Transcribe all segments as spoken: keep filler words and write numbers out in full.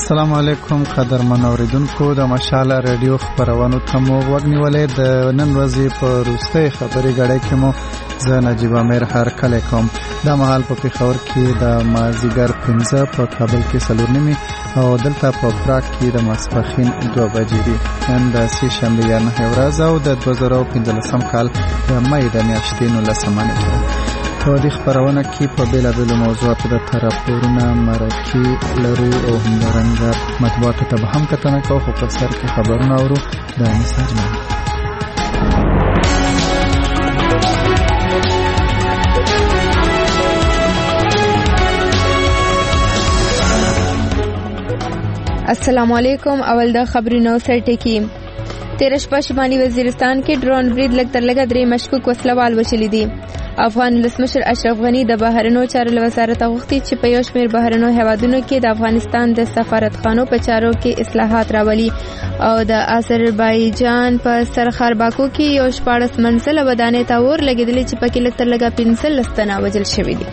السلام علیکم قدرمن اوریدونکو د مشال رادیو خبرونو ته مو وګنیولې د نن ورځې په روستۍ خبري غړې کې مو زه نجیب امیر هر کله کوم د مهال په پیښور کې د مازیګر پنځه په کابل کې څلور نیمه او دلته په پراګ کې د ماسپخین دوه بجې دي نن د سې شنبه یا نه ورځ او د دوه زره پنځلسم کال د مې د میاشتې نولسمه نیټه په دې خبرونه کې په بیلابیلو موضوعاتو د راپورونه مرکې لرو او همدارنګه مطبوعاتو ته به هم کتنه کوو خو په سر کې خبرونه اورو د مساجمه السلام علیکم. اول د خبرونو سرټکی. تیر شپه شمالي وزیرستان کې ډرون برید لږ تر لږه درې مشکوک وسلوال وشلي دي. افغان ولسمشر اشرف غنی د بهرنیو چارو له وزارت غوښتي چې په یو شمېر بهرنیو هیوادونو کې د افغانستان د سفارتخانو په چارو کې اصلاحات راولي او د آذربایجان په سرخر باکو کې یو شپاړس منزله ودانۍ ته اور لګېدلې چې پکې لږ تر لږه پنځلس تنه وژل شوي دي.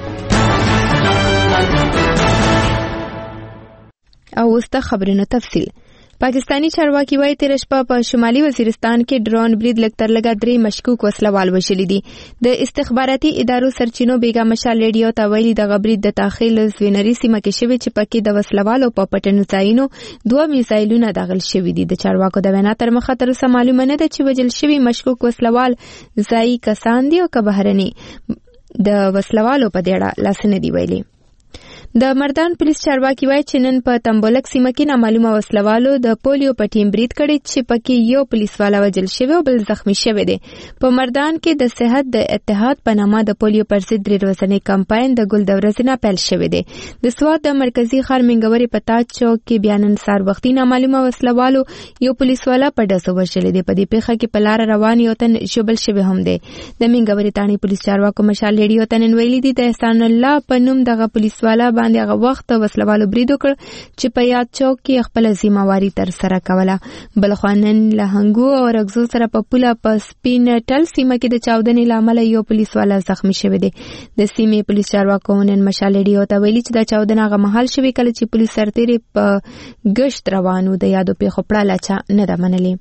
او اوس د خبرونو تفصیل. پاکستانی چارواکي وايي تیر شپه په شمالي وزیرستان کې ډرون برید لږ تر لږه درې مشکوک وسلوال وشلي دي. د استخباراتي ادارو سرچینو بیګا مشال ریډیو ته ویلي د غبرید د تاخیل زوینري سیمه کې شوی چې پکې د وسلوالو په پټنو ځایونو دوه میزایلونه داخل شوي دي. د چارواکو د وینا تر مخه تر اوسه معلومه نه ده چې وژل شوي مشکوک وسلوال ځایي کسان دي او که بهرني. د وسلوالو په دې اړه لاس نه دی ویلي. د مردان پولیس چارواکي وایي چې نن په تمبولک سیمه کې نامعلومه وسلوالو د پولیو په ټیم برید کړی چې پکې یو پولیسوالا وژل شوی او بل زخمی شوی دی. په مردان کې د صحت د اتحاد په نامه د پولیو پر ضد درې ورځنی کمپاین د ګل د ورځې نه پیل شوی دی. د سوات د مرکزی ښار منګوري په تاج چوک کې بیا نن سهار وختي نامعلومه وسلوالو یو پولیسوالا په ډزو وژلی دی. په دې پیښه کې په لاره روان یو تن ژوبل شوی هم دی. د منګوري تاڼي پولیس چارواکو مشال ریډیو ته نن ویلي دي د احسان الله په نوم دغه پولیسوالا باندې هغه وخت وسلوالو برید وکړ چې په یاد چوک کې خپل ذمہواری تر سره کوله. بل خو نن له هنګو او رګزو سره په پوله په سپین ټل سیمه کې د چاودنې له امله یو پولیسوالا زخمی شوی دی. د سیمې پولیس چارواکو نن مشال ریډیو ته ویلي چې دا چاودنه هغه مهال شوې کله چې پولیس سرتیري په گشت روانو د یادو پیښو پړه لاچا نه ده منلې.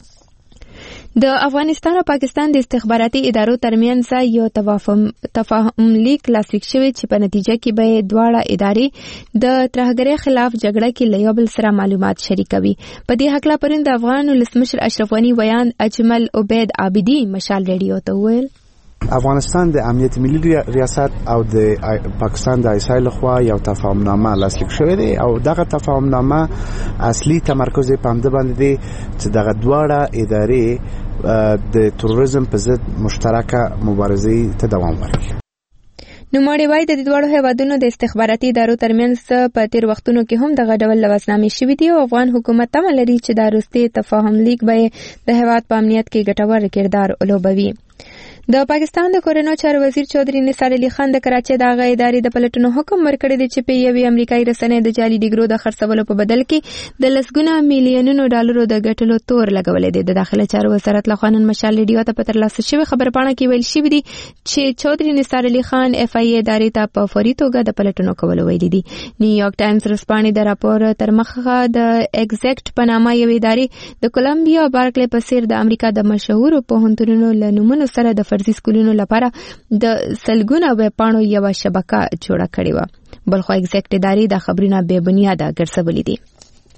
د افغانستان او پاکستان د استخباراتي ادارو ترمنځ یو تفاهم تفاهم لیک لاسلیک شوی چې په نتیجه کې به دواړه ادارې د ترهګرۍ خلاف جګړه کې له یو بل سره معلومات شریکوي. په دې هکله پرون د افغان ولسمشر اشرف غنی بیان اجمل عبید عابدی مشال ریډیو ته وویل افغانستان د امنیت ملي ریاست او د پاکستان د ایسایل لخوا یو تفاهمنامه لاسلیک شوې ده او دغه تفاهمنامه اصلي تمرکز په همد باندې دی چې دغه دواړه ادارې د تروریزم په ضد مشترکه مبارزې ته دوام ورکړي. نو مړی وای د دواړو هیوادونو د استخباراتي ادارو ترمنځ په تیر وختونو کې هم دغه ډول لوازنامې شوې دي او افغان حکومت تمه لري چې دا وروستي تفاهم لیک به د هیواد په امنیت کې ګټور کردار ولوبوي. د پاکستان د کورنو چارو وزیر چودري نثار علي خان د کراچۍ د هغه ادارې د پلټنو حکم ورکړی دی چې په یوې امریکایي رسنۍ د جعلي ډیګرو د خرڅولو په بدل کې د لسګونه میلیونونو ډالرو د ګټلو تور لګولې دی. د داخله چارو وزارت له خوا نن مشال ریډیو ته په ترلاسه شوې خبرپاڼه کې ویل شوي دي چې چودري نثار علي خان اف ای ادارې ته په فوري توګه د پلټنو کولو ویلي دي. نیویارک ټایمز ورځپاڼې د راپور تر مخه د ایگزیکټ په نامه یوې ادارې د کولمبیا او بارکلي په څیر د امریکا د مشهورو پوهنتونونو له نومونو سره د فرضي سکولونو لپاره د سلګونه ویبپاڼو یوه شبکه جوړه کړې وه. بلخو ایگزیکټ ادارې دا خبرونه بې بنیاده ګرځولي دي.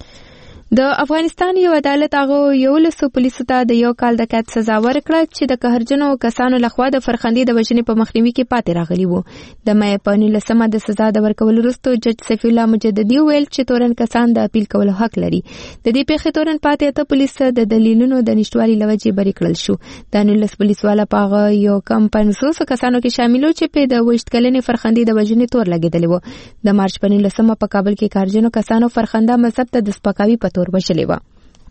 د افغانستان یو عدالت هغه یولسو پولیسو ته د یو کال د قید سزا ورکړه چې د قهرجنو کسانو لخوا د فرخندې د وژنې په مخنیوي کې پاتې راغلي وو. د مې په نولسمه د سزا د ورکولو وروسته جج سیف الله مجددي ویل چې تورن کسان د اپیل کولو حق لري. د دې پیښې تورن پاتې ته پولیس د دلیلونو د نشټوالي لوجې بری کړل شو. د نولس پولیسوالا په یو کم پنځوس کسانو کې شامل و چې په د وشت کلنې فرخندې د وژنې تور لګېدلی وو. د مارچ په نولسمه په کابل کې قهرجنو کسانو فرخنده مذهب ته د سپکاوي په تور وشلې وه.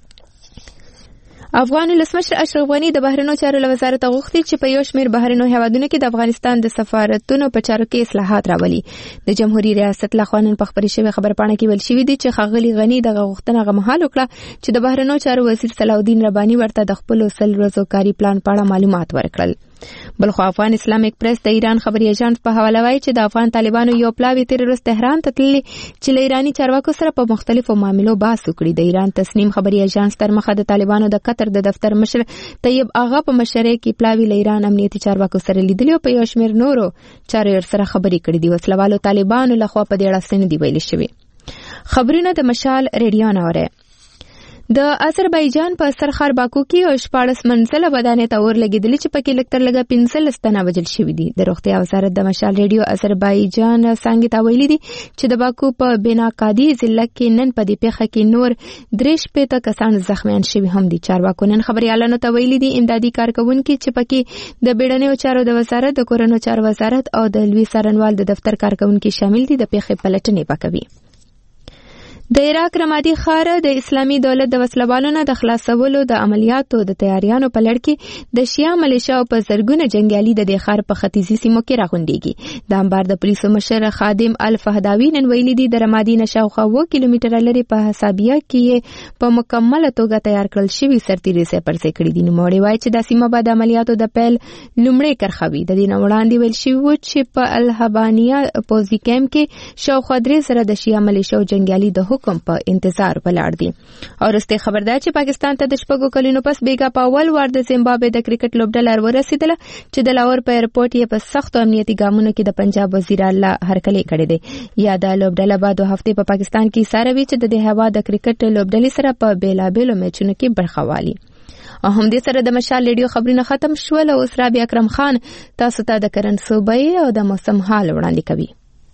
افغان ولسمشر اشرف غنی د بهرنیو چارو له وزارت غوښتي چې په یو شمېر بهرنیو هیوادونو کې د افغانستان د سفارتونو په چارو کې اصلاحات راولي. د جمهوریت ریاست لخوا نن په خبري شوی خبرپاڼه کې ویل شوی دی چې ښاغلي غنی دغه غوښتنه هغه مهال وکړه چې د بهرنیو چارو وزیر صلاح الدین رباني ورته د خپل سل ورځو کاري پلان په اړه معلومات ورکړل. بلخو افغان اسلامیک پریس د ایران خبري ایجنټ په حواله وایي چې د افغان طالبانو یو پلاوی تیر ورځ تهران ته تللی چې له ایرانی چارواکو سره په مختلفو معاملو بحث وکړي. د ایران تسنیم خبري ایجنټ تر مخه د طالبانو د قطر د دفتر مشر طیب آغا په مشرۍ کې پلاوی له ایران امنیتي چارواکو سره لیدلی او په یو شمېر نورو چارو سره خبرې کړې دي. وسلوالو طالبانو لخوا په دې اړه څه نه دي ویلي شوي. خبرونه د مشال ریډیو نه اورئ. د آذربایجان په سرخار باکو کې او شپاړس منزله ودانۍ ته اور لګېدلې چې پکې لږ تر لږه پنځلس تنه وژل شوي دي. د روغتیا وزارت د مشال ریډیو آذربایجان څانګې ته ویلي دي چې د باکو په بیناکادي ضلع کې نن په دې پیښه کې نور درې شپېته کسان زخمیان شوي هم دي. چارواکو نن خبریالانو ته ویلي دي امدادي کارکوونکي چې پکې د بیړنیو چارو د وزارت، د کورنیو چارو وزارت او د لوی څارنوال د دفتر کارکوونکي شامل دي د پیښې پلټنې وکوي. د عراق رمادي ښار د اسلامي دولت د وسلوالو نه د خلاصولو د عملیاتو د تیاریانو په لړ کې د شیا ملیشیاو په زرګونه جنګیالي د دې ښار په ختیځي سیمو کې راغونډېږي. د انبار د پولیسو مشر خادم الفهداوي نن ویلي دي د رمادي نه شاوخوا اووه کیلومتره لرې په حسابیه کې په مکمله توګه تیار کړل شوي سرتیري ځای پر ځای کړي دي. نوموړی وایي چې دا سیمه به د عملیاتو د پیل لومړی کرښه وي. د دې نه وړاندې ویل شوي وو چې په الهبانیه پوځي کیمپ کې شاوخوا درې زره د شیا ملیشیاو جنګیالي د حکم په انتظار ولاړ دي. او رسته خبردار چې پاکستان ته د شپږو کلونو پس بیګا په اول وار د زیمبابوې د کرکټ لوبډله ورسېدله چې د لاهور په ایرپورټ یې په سختو امنیتي ګامونو کې د پنجاب وزیر الله هرکلی کړی دی. یا د لوبډله به دوه هفتې په پاکستان کې ساروي چې د دې هوا د کرکټ لوبډلې سره په بیلابېلو میچونو کې برخه والي. او هم دې سره د مشال ریډیو خبرونه ختم شول. او اوس رابعه اکرم خان تاسو ته د کرن صوبې او د موسم حال وړاندې کوي.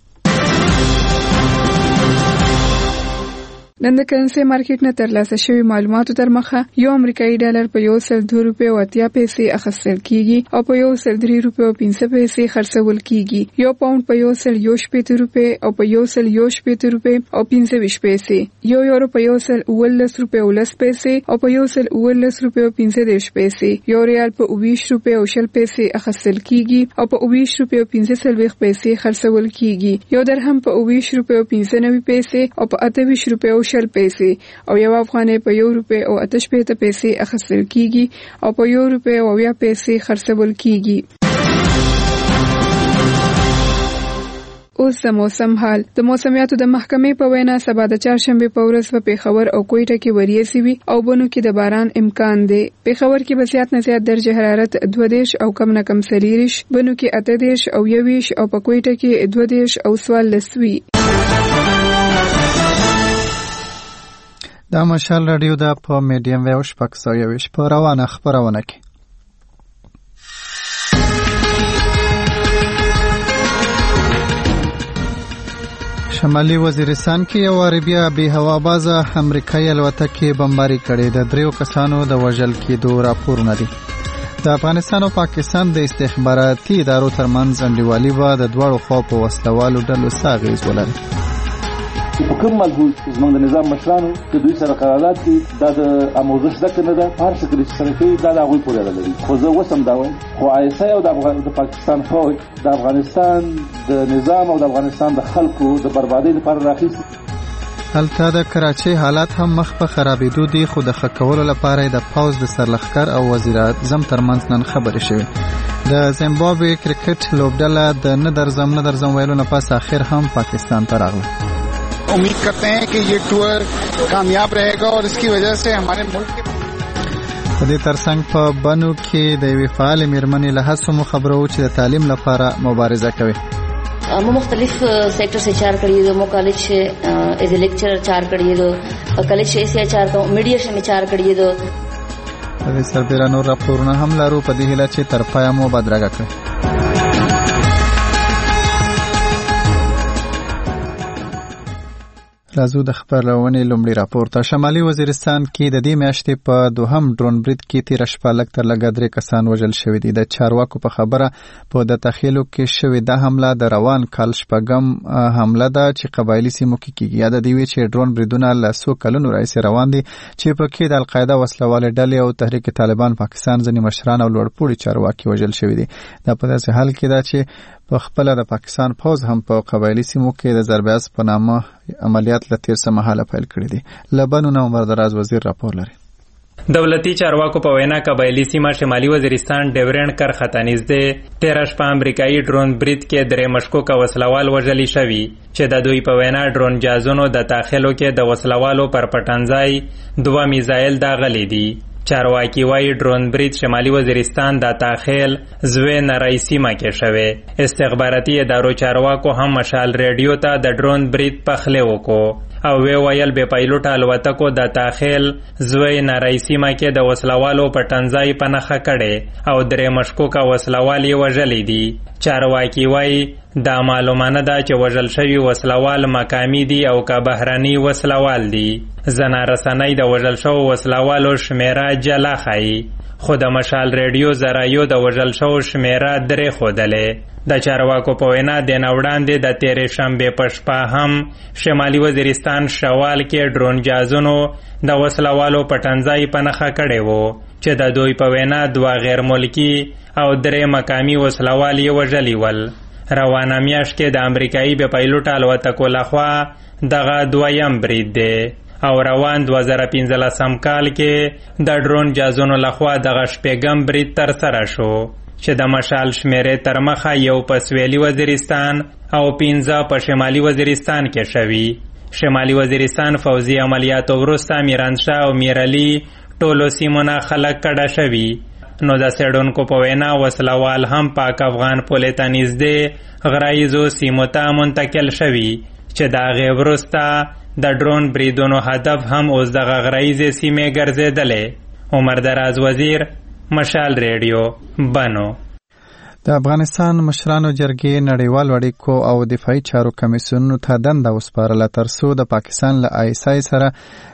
نن د کرنسي مارکیټ نه ترلاسه شوی معلوماتو تر مخه یو امریکایي ډالر په یو سل دوه روپۍ او اتیا پیسې اخیستل کیږي او په یو سل درې روپۍ او پنځه پیسې خرڅول کیږي. یو پاوند په یو سل یو شپېته روپۍ او په یو سل یو شپېته روپۍ او پنځه ویشت پیسې، یو یورو په یو سل اوولس روپۍ او لس پیسې او په یو سل اوولس روپۍ او پنځه دېرش پیسې، یو ریال په اوویشت روپۍ او شل پیسې اخیستل کیږي او په اوویشت روپۍ او پنځه څلوېښت پیسې خرڅول کیږي. یو درهم په اوویشت روپۍ او پنځه نوي پیسې او په اته ویشت روپۍ او شل پیسې او یو افغانۍ په یو روپۍ او اته شپېته پیسې اخیستل کیږي او په یو روپۍ او اویا پیسې خرڅول کیږي. اوس د موسم حال. د موسمیاتو د محکمې په وینا سبا د چهارشنبه په ورځ په پیښور او کوټه کې وریځي وي او بنو کې د باران امکان دی. پیښور کې به زیات نه زیات درجه حرارت دوه دېرش او کم نه کم څلېرویشت، بنو کې اته دېرش او یوویشت او په کوټه کې دوه دېرش او څوارلس وي. دا مشال رادیو دا په میډیم ویو شپږ سوه یوویشت په روانه خپرونه کې. شمالي وزیرستان کې یو عربیه بې هوا بازه امریکایي الوتکې بمباري کړې. د دریو کسانو د وژل کېدو راپورونه دي. د افغانستان او پاکستان د استخباراتي ادارو ترمنځ انډیوالي به د دواړو خوا په وسلوالو ډلو څه اغېز ولري. په کوم ملګرو زموږ د نظام مشرانو چې دوی سره قرارداد دي دا د اموزش زده نه ده، هر څه چې سره کوي دا د هغوی پورې اړه لري. خو زه اوس هم دا وایم خو آی اس آی او د افغان د پاکستان فوج د افغانستان د نظام او د افغانستان د خلکو د بربادۍ لپاره راخیستي. هلته د کراچۍ حالات هم مخ په خرابېدو دي خو د ښه کولو لپاره د پوځ د سرلښکر او وزیر اعظم ترمنځ نن خبرې شوې. د زیمبابوې کرکټ لوبډله د نه درځم نه درځم ویلو نه پس اخر هم پاکستان ته راغله. امید کرتے ہیں کہ یہ ٹور کامیاب رہے گا اور اس کی وجہ سے ہمارے ملک کے په دې ترڅنګ په بنو کې د یوې فعالې میرمنې له هڅو مو خبرو چې د تعلیم لپاره مبارزه کوي. ما مختلف سیکٹر سے چار کریے دو مو کالج سے ایز اے لیکچرر چار کریے دو کالج سے ایسے چار کا میډیا سے چار کریے دو. د سربېره نور راپورونه هم لرو په دې هیله چې تر پایه مو بدرګه کړئ. راځو د خبرونې لومړی راپور ته. شمالي وزیرستان کې د دې میاشتې په دوهم ډرون برید کې تېره شپه لږ تر لږه درې کسان وژل شوي دي. د چارواکو په خبره په د تخیلو کې شوې دا حمله د روان کال شپږم حمله ده چې قبایلي سیمو کې کېږي. یاده دې وي چې ډرون بریدونه له څو کلونو راهیسې روان دي چې پکې د القاعده وسلوالې ډلې او تحریک طالبان پاکستان ځینې مشران او لوړپوړي چارواکي وژل شوي دي. دا په داسې حال کې ده چې په خپل د پاکستان پوز هم په قبایلی سیمو کې د ضرباز په نامه عملیات له تیر څه مهاله پیل کړی دي. لبنو نو عمر دراز وزیر راپور لري. دولتي چارواکو په وینا قبایلي سیمه شمالي وزیرستان ډیورنډ کرښه ته نږدې تیره شپه امریکایي ډرون برید کې درې مشکوکه وسلوال وژلي شوي چې د دوی په وینا ډرون جازونو د داخلو کې د وسلوالو پر پټنځای دوه میزایل داغلي دي. چارواکي وایي ډرون برید شمالي وزیرستان د تاخیل زوی نری سیمه کې شوی. استخباراتي ادارو چارواکو هم مشال ریډیو ته د ډرون برید پخلی وکړو او وی ویل بې پایلوټه الوتکو د تاخیل زوی نری سیمه کې د وسلوالو په ټنځای په نښه کړی او درې مشکوکه وسلوال یې وژلي دي. چارواکي وایي دا معلومه نه ده چې وژل شوي وسلوال مقامي دي او که بهرني وسلوال دي. زنا رسنۍ د وژل شوو وسلوالو شمیره جلا ښایي خو د مشال ریډیو ذرایو د وژل شوو شمیره درې ښودلې. د چارواکو په وینا د نه وړاندې د تیرې شنبې په شپه هم شمالي وزیرستان شوال کې ډرون جازونو د وسلوالو په ټنځای په نښه کړی و چې د دوی په وینا دوه غیر ملکي او درې مقامي وسلوال یې وژلي ول. روانه میاشت کې د امریکایي بې پایلوټه الوتکو لخوا دغه دویم برید دی او روان دوه زره پنځلسم کال کې د ډرون جازونو لخوا دغه شپږم برید ترسره شو چې د مشال شمیرې تر مخه یو په سویلي وزیرستان او پنځه په شمالي وزیرستان کې شوي. شمالي وزیرستان فوزي عملیاتو وروسته میرانشاه او میرعلي ټولو سیمو نه خلک کډه شوي. نو د څېړونکو په وینا وسلوال هم پاک افغان پولې ته نږدې غرایزو سیمو ته منتقل شوي چې د هغې وروسته د ډرون بریدونو هدف هم اوس دغه غرایزې سیمې ګرځېدلې. عمر دراز وزیر، مشال ریډیو، بنو. د افغانستان مشرانو جرګې نړیوال اړیکو او دفاعي چارو کمیسیونونو ته دنده وسپارله ترڅو د پاکستان له آی اس آی سره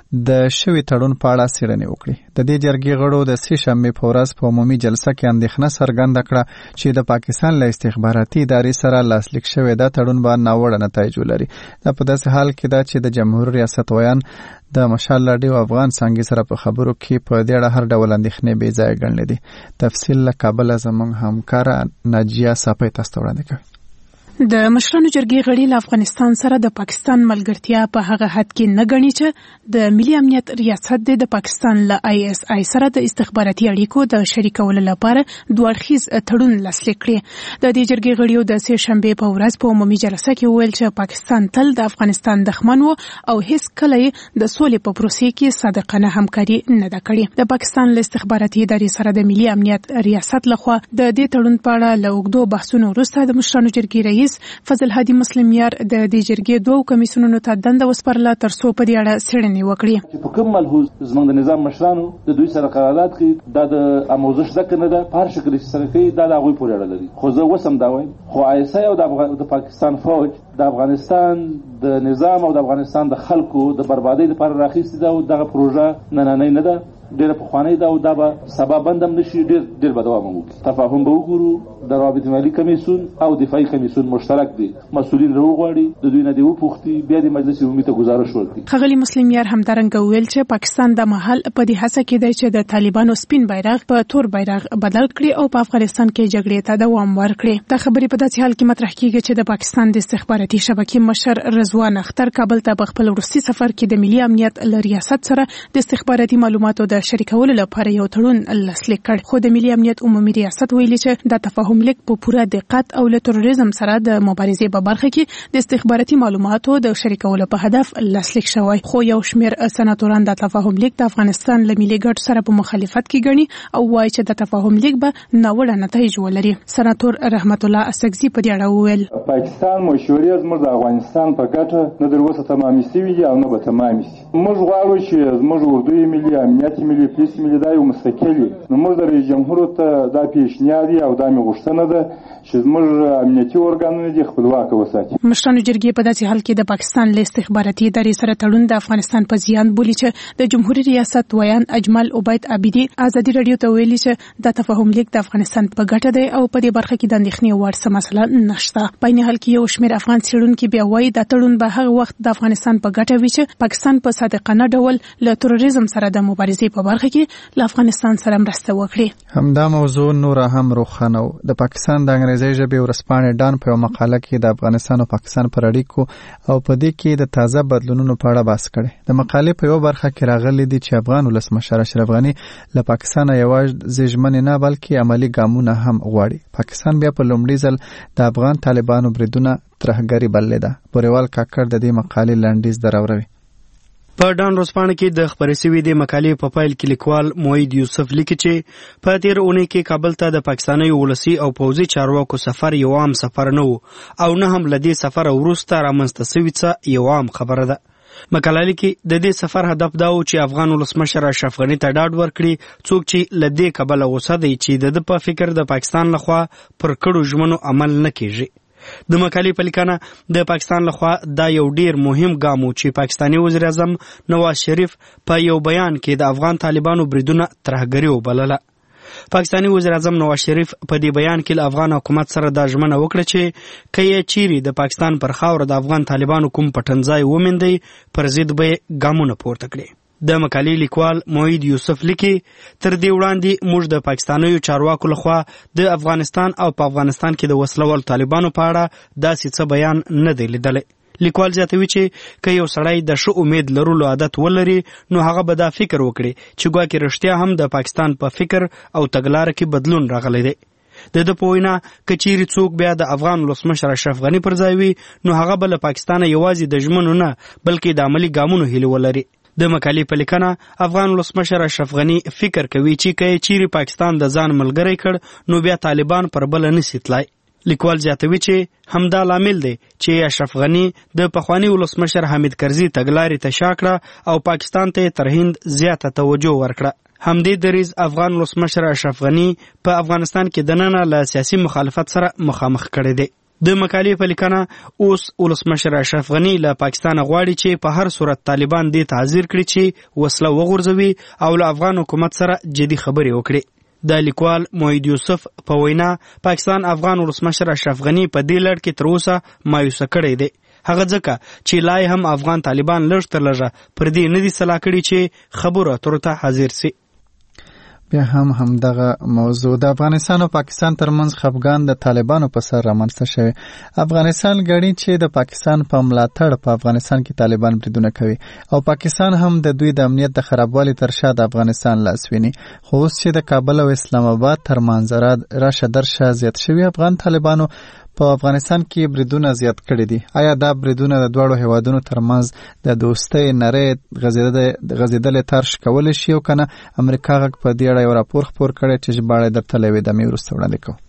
د شوي تړون په اړه څېړنې وکړي. د دې جرګې غړو د سې شنبې په ورځ په عمومي جلسه کې اندېښنه څرګنده کړه چې د پاکستان له استخباراتي ادارې سره لاسلیک شوی دا تړون به ناوړه نتایج ولري. دا په داسې حال کې ده چې د جمهور ریاست ویان د مشال راډیو افغان څانګې سره په خبرو کې په دې اړه هر ډول اندېښنې بې ځایه ګڼلې دي. تفصیل له کابله زموږ همکاره ناجیه صافی تاسو ته وړاندې کوي. د مشرانو جرګې غړي له افغانستان سره د پاکستان ملګرتیا په هغه حد کې نه ګڼي چې د ملي امنیت ریاست د پاکستان له آی اس آی سره د استخباراتي اړیکو د شریکولو لپاره دوه اړخیز تړون لاسلیک کړي. د دې جرګې غړیو د سې شنبې په ورځ په عمومي جلسه کې وویل چې پاکستان تل د افغانستان دښمن و او هیڅ کله د سولې په پروسې کې صادقانه همکاري نه ده کړې. د پاکستان له استخباراتي ادارې سره د ملي امنیت ریاست لخوا د دې تړون په اړه له اوږدو بحثونو وروسته د مشرانو جرګې رئیس فضل هادي مسلمیار د دې جرګې دوه کمیسیونونو ته دنده وسپارله ترڅو په دې اړه څېړنې وکړي. په کوم ملحوظ زموږ د نظام مشرانو د دوی سره قرارداد کوي دا د آموزش ځکه نه ده په هر شکل چې سره کوي دا د هغوی پورې اړه لري. خو زه اوس هم دا وایم خو آی اس آی او د پاکستان فوج د افغانستان د نظام او د افغانستان د خلکو د بربادۍ لپاره راخیستې ده او دغه پروژه نننۍ نه ده، ډېره پخوانۍ ده او دا به سبا بند هم نشي، ډېر ډېر به دوام وکړي. تفاهم به وګورو. د رابطې مالي کمیسیون او دفاعي کمیسیون مشترک دي، مسؤلین راوغواړي، د دوی نه دې وپوښتي، بیا د مجلس عمومي ته ګزارش وکړي. ښاغلي مسلمیار همدارنګه وویل چې پاکستان د مهال په دې هڅه کې دی چې د طالبانو سپین بیرغ په تور بیرغ بدل کړي او په افغانستان کې جګړې ته دوام ورکړي. دا خبرې په داسې حال کې مطرح کیږي چې د پاکستان د استخباراتي شبکې مشر رضوان اختر کابل ته په خپل وروستي سفر کې د ملي امنیت له ریاست سره د استخباراتي معلوماتو د شریکولو لپاره یو تړون لاسلیک کړ. خو د ملي امنیت عمومي ریاست ویلي چې د تفاهم لیک په پوره دقت او له تروریزم سره د مبارزې په برخه کې د استخباراتي معلوماتو د شریکولو په هدف لاسلیک شوی. خو یو شمېر سناتوران د تفاهم لیک د افغانستان له ملي ګټو سره په مخالفت کې ګڼي او وایي چې د تفاهم لیک به ناوړه نتایج ولري. سناتور رحمت الله اسکزي په دې اړه وویل پاکستان مشورې زموږ د افغانستان په ګټه نه تر اوسه تمامې شوي دي او نه به تمامې شي. موږ غواړو چې زموږ اردوی ملي امنیت ملي پولیس ملي دا یو مستقل وي. نو موږ د رئیس جمهور ته دا پیشنهاد او دا مې غوښتنه ده چې زموږ امنیتي ارګانونه دې خپلواکه وساتي. مشرانو جرګې په داسې حال کې د پاکستان له استخباراتي ادارې سره تړون د افغانستان په زیان بولي چې د جمهوریت ریاست ویان اجمل عبید عابدي ازادي رادیو ته ویلي چې د تفاهم لیک د افغانستان په ګټه دی او په دې برخه کې د اندېښنې وړ څه مسله نشته. په عین حال کې یو شمېر افغان څېړونکي بیا وایي دا تړون به هغه وخت د افغانستان په ګټه وي چې پاکستان په صادقانه ډول له تروریزم سره د مبارزې غړي په برخه کې له افغانستان سره مرسته وکړي. همدا موضوع نور هم روښانه و. د پاکستان د انګریزي ژبې ورځپاڼې ډان په مقاله کې د افغانستان او پاکستان پر اړیکو او په دې کې د تازه بدلونونو په اړه بحث کړي. د مقالې په یو برخه کې راغلي دي چې افغان ولسمشر اشرف غني له پاکستان یوازې ژمنې نه بلکې عملی ګامونه هم غواړي. پاکستان بیا په لومړي ځل د افغان طالبانو بریدونه ترهګري بللې ده. بوریوال کاکړ د دې مقالې لنډیز دراوروي. په ډان ورځپاڼه کې د خبرې شوې د مقالې په پایل کې لیکوال موحد یوسف لیکي چې په تیر اونۍ کې کابل ته د پاکستاني ولسی او پوځي چارواکو سفر یو عام سفر نه و او نه هم له دې سفر وروسته رامنځته شوی څه یو عام خبره ده. مقاله لیکي د دې سفر هدف دا و چې افغان ولسمشر اشرف غني ته ډاډ ورکړي څوک چې له دې کبله غوسه دی چې د په فکر د پاکستان لخوا پر کړو ژمنو عمل نه کیږي. د مقالې په لیکنه د پاکستان لخوا دا یو ډیر مهم ګام و چې پاکستاني وزیر اعظم نواز شریف په یو بیان کې د افغان طالبانو بریدونه ترهګري وبلله. پاکستاني وزیر اعظم نواز شریف په دې بیان کې له افغان حکومت سره دا ژمنه وکړه چې که یې چیرې د پاکستان پر خاوره د افغان طالبانو کوم پټنځای وموندی پر ضد به یې ګامونه پورته کړي. د مقالې لیکوال موحد یوسف لیکي تر دې وړاندې موږ د پاکستانیو چارواکو لخوا د افغانستان او په افغانستان کې د وسلوال طالبانو په اړه داسې څه بیان نه دی لیدلی. لیکوال زیاتوي چې که یو سړی د ښه امید لرلو عادت ولري نو هغه به دا فکر وکړي چې ګواکې رښتیا هم د پاکستان په فکر او تګلاره کې بدلون راغلی دی. د ده په وینا که چیرې څوک بیا د افغان ولسمشر اشرف غني پر ځای وي نو هغه به له پاکستانه یوازې د ژمنو نه بلکې د عملي ګامونو هیله ولري. د مقالې په لیکنه افغان ولسمشر اشرف غني فکر کوي چې که چیرې پاکستان د ځان ملګری کړ نو بیا طالبان پر بل نشي تلای. لیکوال زیاتوي چې همدا لامل دی چې اشرف غني د پخوانی ولسمشر حامد کرزي تګلارې ته شا کړه او پاکستان ته تر هند زیاته توجه ورکړه. همدې دریځ افغان ولسمشر اشرف غني په افغانستان کې دننه له سیاسي مخالفت سره مخامخ کړی دی. د مقالې په لیکنه اوس ولسمشر اشرف غني له پاکستان غواړي چې په هر صورت طالبان دې ته حاضر کړي چې وسله وغورځوي او له افغان حکومت سره جدي خبرې وکړي. د لیکوال موحد یوسف په وینا پاکستان افغان ولسمشر اشرف غني په دې لړ کې تر اوسه مایوسه کړی دی. هغه ځکه چې لای هم افغان طالبان لږ تر لږه پر دې نه دي سلا کړي چې خبرو اترو ته حاضر سي. بیا هم همدغه موضوع د افغانستان او پاکستان ترمنځ خفګان د طالبانو په سر رامنځته شوی. افغانستان غړي چې د پاکستان په ملاتړ په افغانستان کې طالبان بریدونه کوي او پاکستان هم د دوی د امنیت د خرابوالي تر شا د افغانستان لاس ویني. خو اوس چې د کابل او اسلام آباد ترمنځ راشه درشه زیات شوی افغان طالبانو په افغانستان کې بریدونه زیات کړي دي. آیا دا بریدونه د دواړو هیوادونو ترمنځ د دوستۍ نړۍ غځېدلې ترش کولی شي او کنه؟ امریکا غږ په دې اړه یو راپور خپور کړی چې ژباړه درته له یوې دمې وروسته وړاندې کوو.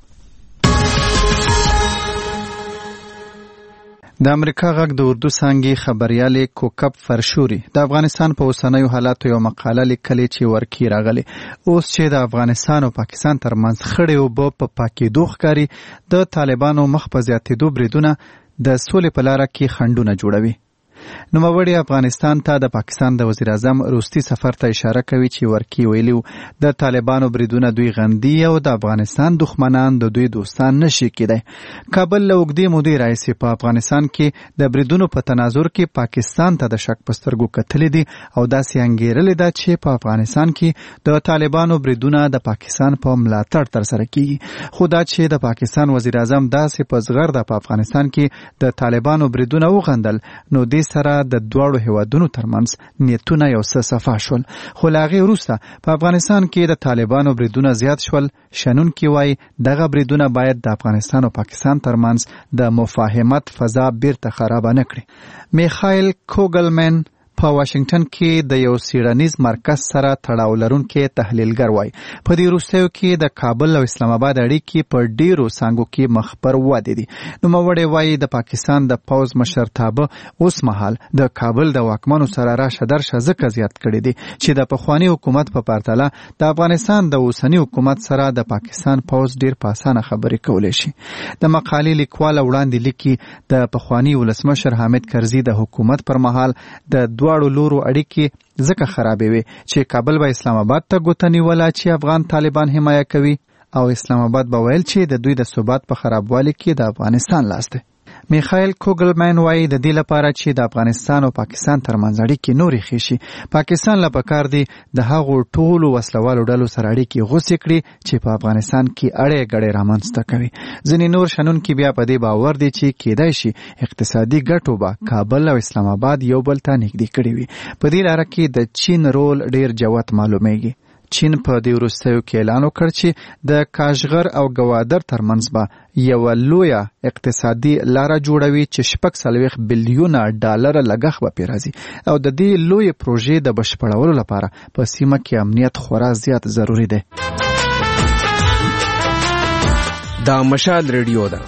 د امریکا غږ د اردو څانګې خبريالې کوکب فرشوري د افغانستان په اوسنیو حالاتو یو مقاله لیکلې چې ورکی راغلي. اوس چې د افغانستان او پاکستان ترمنځ خړې اوبه په پاکېدو ښکاري، د طالبانو مخ په زیاتېدو بریدونه د سولې په لاره کې خنډونه جوړوي. نوموړي افغانستان ته د پاکستان د وزیر اعظم روسي سفر ته اشاره کوي چې ورکی ویلي د طالبانو بریدونه دوی غندي او د افغانستان دښمنان د دوی دوستان نشي کېدای. کابل له اوږدې مودې راهیسې په افغانستان کې د بریدونو په تناظر کې پاکستان ته د شک په سترګو کتلې دي او داسې انګېرلې ده چې په افغانستان کې د طالبانو بریدونه د پاکستان په ملاتړ ترسره کیږي. خو دا چې د پاکستان وزیر اعظم داسې په زغرده په افغانستان کې د طالبانو بریدونه وغندل نو دې سره د دواړو هیوادونو ترمنځ نیتونه یو څه صفا شول. خو له هغې وروسته په افغانستان کې د طالبانو بریدونه زیات شول. شنونکي وایي دغه بریدونه باید د افغانستان او پاکستان ترمنځ د مفاهمت فضا بیرته خرابه نه کړي. میخایل کوګلمن په واشنگټن کې د یو څیړنیز مرکز سره تړاو لرونکي تحلیلګر وایي په دې وروستیو کې د کابل او اسلام آباد اړیکې په ډیرو څانګو کې مخ پر ودې دي. نوموړی وایي د پاکستان د پوځ مشرتابه اوس مهال د کابل د واکمنو سره راشه درشه ځکه زیات کړي دي چې د پخواني حکومت په پرتله د افغانستان د اوسني حکومت سره د پاکستان پوځ ډیر په اسانه خبرې کولی شي. د مقالې لیکوال وړاندې لیکي د پخواني ولسمشر حامد کرزي د حکومت پر مهال د دواړو لورو اړیکې ځکه خرابې وي چې کابل به اسلام آباد ته ګوته نیوله چې افغان طالبان حمایه کوي او اسلام آباد به ویل چې د دوی د ثبات په خرابوالي کې د افغانستان لاس دی. میخائیل کوګلمن وایي د دې لپاره چې د افغانستان او پاکستان ترمنځ اړیکې نورې ښې شي پاکستان له پکار دی د هغو ټولو وسلوالو ډلو سره اړیکې غوڅې کړي چې په افغانستان کې اړې ګړې رامنځته کوي. ځینې نور شنونکي بیا په دې باور دي چې کېدای شي اقتصادي ګټو به کابل او اسلام آباد یو بل ته نږدې کړي وي. په دې لاره کې د چین رول ډیر جوت معلومیږي. چین په دې وروستیو کې اعلان وکړ چې د کاشغر او ګوادر ترمنځ به یوه لویه اقتصادي لاره جوړوي چې شپږ څلوېښت بلیونه ډالره لګښت به پرې راځي او د دې لویې پروژې د بشپړولو لپاره په سیمه کې امنیت خورا زیات ضروري دی. دا مشال ریډیو ده.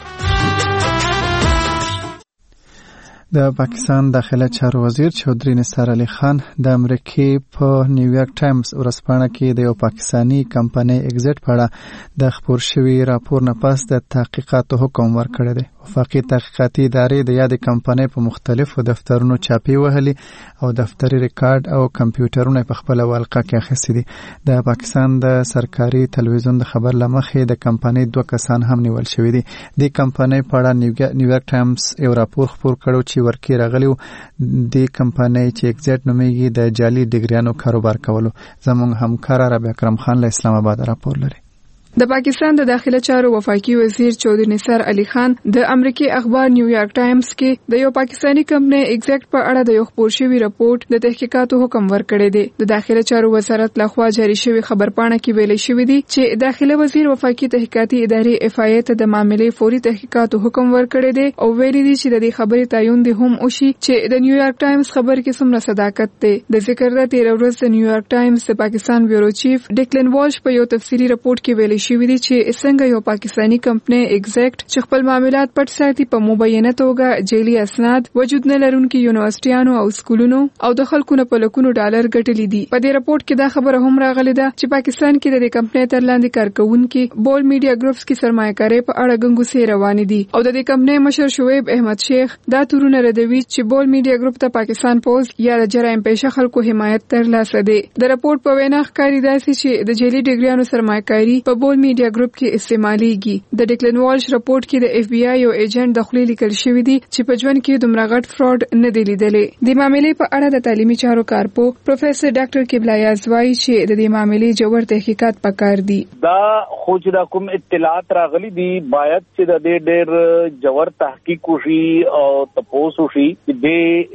د پاکستان داخله چارو وزیر چودھری نثار علي خان د امریکې په نیویارک ټایمز ورځپاڼه کې د یو پاکستانی کمپنۍ ایگزیټ په اړه د خپور شوي راپور نه پس د تحقیقاتو حکم ورکړی دی. وفاقي تحقیقاتي ادارې د یادې کمپنۍ په مختلفو دفترونو چاپې وهلي او دفتري ریکارډ او کمپیوټرونه په خپله ولقه کې اخیستي دي. د پاکستان د سرکاري تلویزیون د خبر له مخې د کمپنۍ دوه کسان هم نیول شوي دي. د کمپنۍ په اړه نیویارک ټایمز یو راپور خپور کړو چې ورکی راغلی و. د کمپنۍ چې ایگزیټ نومیږي د جعلي ډیګریانو کاروبار کولو. زموږ همکار ربیع اکرم خان له اسلام آباد راپور لري. د پاکستان د داخله چارو وفاقي وزیر چودھری نثار علي خان د امریکای اخبار نیویارک ټایمز کې د یو پاکستانی کمپنۍ ایگزیکټ په اړه د یو خپور شوی راپورټ د تحقیقاتو حکم ورکړی دی. د داخله چارو وزارت لخوا جاری شوی خبرپاڼه کې ویل شوی دی چې داخله وزیر وفاقي تحقیقاتي ادارې اف آی ته د معاملې فوري تحقیقاتو حکم ورکړی دی او ویلي دی چې د دې خبرې تایید دی هم وشي چې د نیویارک ټایمز خبر کې څومره صداقت دی. د ذکر د تیر ورځ د نیویارک ټایمز د پاکستان بیورو چیف ډیکلن والش په یو تفصیلي راپورټ کې ویل شوی دی چې څنګه یو پاکستانی کمپنۍ ایگزیکټ چې خپل معاملات پټ ساتي په مبینه توګه جعلي اسناد وجود نه لرونکي یونیورسيټیانو او سکولونو او د خلکو نه په لکونو ډالر ګټلي دي. په دې راپورټ کې دا خبره هم راغلې ده چې پاکستان کې د دې کمپنۍ تر لاندې کارکونکي بول میډیا ګروپس کې سرمایه‌کاري په اړه ګنګوسې روانې دي او د دې کمپنۍ مشر شعیب احمد شیخ دا تورونه ردوي چې بول میډیا ګروپ ته پاکستان پوز یا د جرایم پیشه خلکو حمایت ترلاسه دي. د راپورټ په وینا ښکاري داسې چې د جعلي ډیګریانو سرمایه‌کاري په بول میډیا ګروپ کې استعماليږي. د ډیکلن والش راپورټ کې د اف بی آی یو ایجنټ د خپل لیکل شوی دی چې په ژوند کې دومره غټ فراډ نه دی لیدلې. د معاملې په اړه د تعلیمي چارو کارپو پروفیسور ډاکټر کبلایاز وایي چې د دې معاملې جوړ تحقیقات پکار دي. دا خو چې دا کوم اطلاعات راغلي دي باید چې د دې ډېر جوړ تحقیق وشي او تاسو شي چې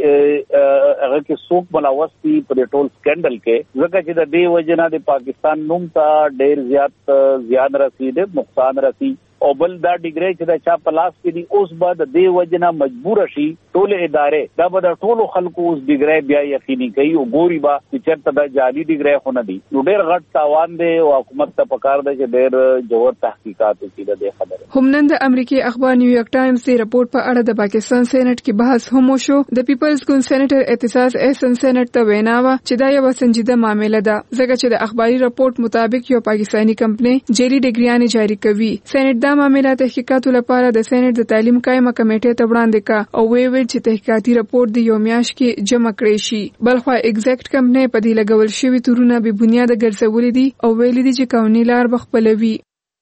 د هغه کې څوک ملوث دي په ټول سکندل کې ځکه چې د دې وجنه د پاکستان نوم ته ډېر زیات زیان رسیدي نقصان رسی او بل دا ډیګری چې دا چا پلاس کې دي اوس به د دې وجنه مجبور شي ټول ادارې دا به د ټولو خلکو اوس ډیګری بیا یقیني کوي او ګوري با چې چېرته دا جعلي ډیګری خو نه دي. نو ډېر غټ تاوان دی او حکومت ته پکار دی چې ډېر جوړ تحقیقات وکړي د دې خبره. هم نن د امریکای اخبار نیویارک ټایمز د راپورټ په اړه د پاکستان سېنات کې بحث هم وشو. د پیپلز ګوند سېنیټر اعتزاز احسن سېنات ته وینا و چې دا یو سنجیده معاملې ده ځکه چې د اخباري راپورټ مطابق یو پاکستانی کمپنۍ جعلي ډیګریانې جاری کوي. سېنات دا معاملې تحقیقاتو لپاره د سېنات د تعلیم قائمه کمیټې ته وړاندې کا او وی ویل چې تحقیقاتي راپور د یو میاشت کې جمع کړی شي. بلخوا ایگزیکټ کمپنۍ په دې لګول شوی تورونه به بنیاد ګرځولې دي او ویل دي چې قانوني لار بخپلوي.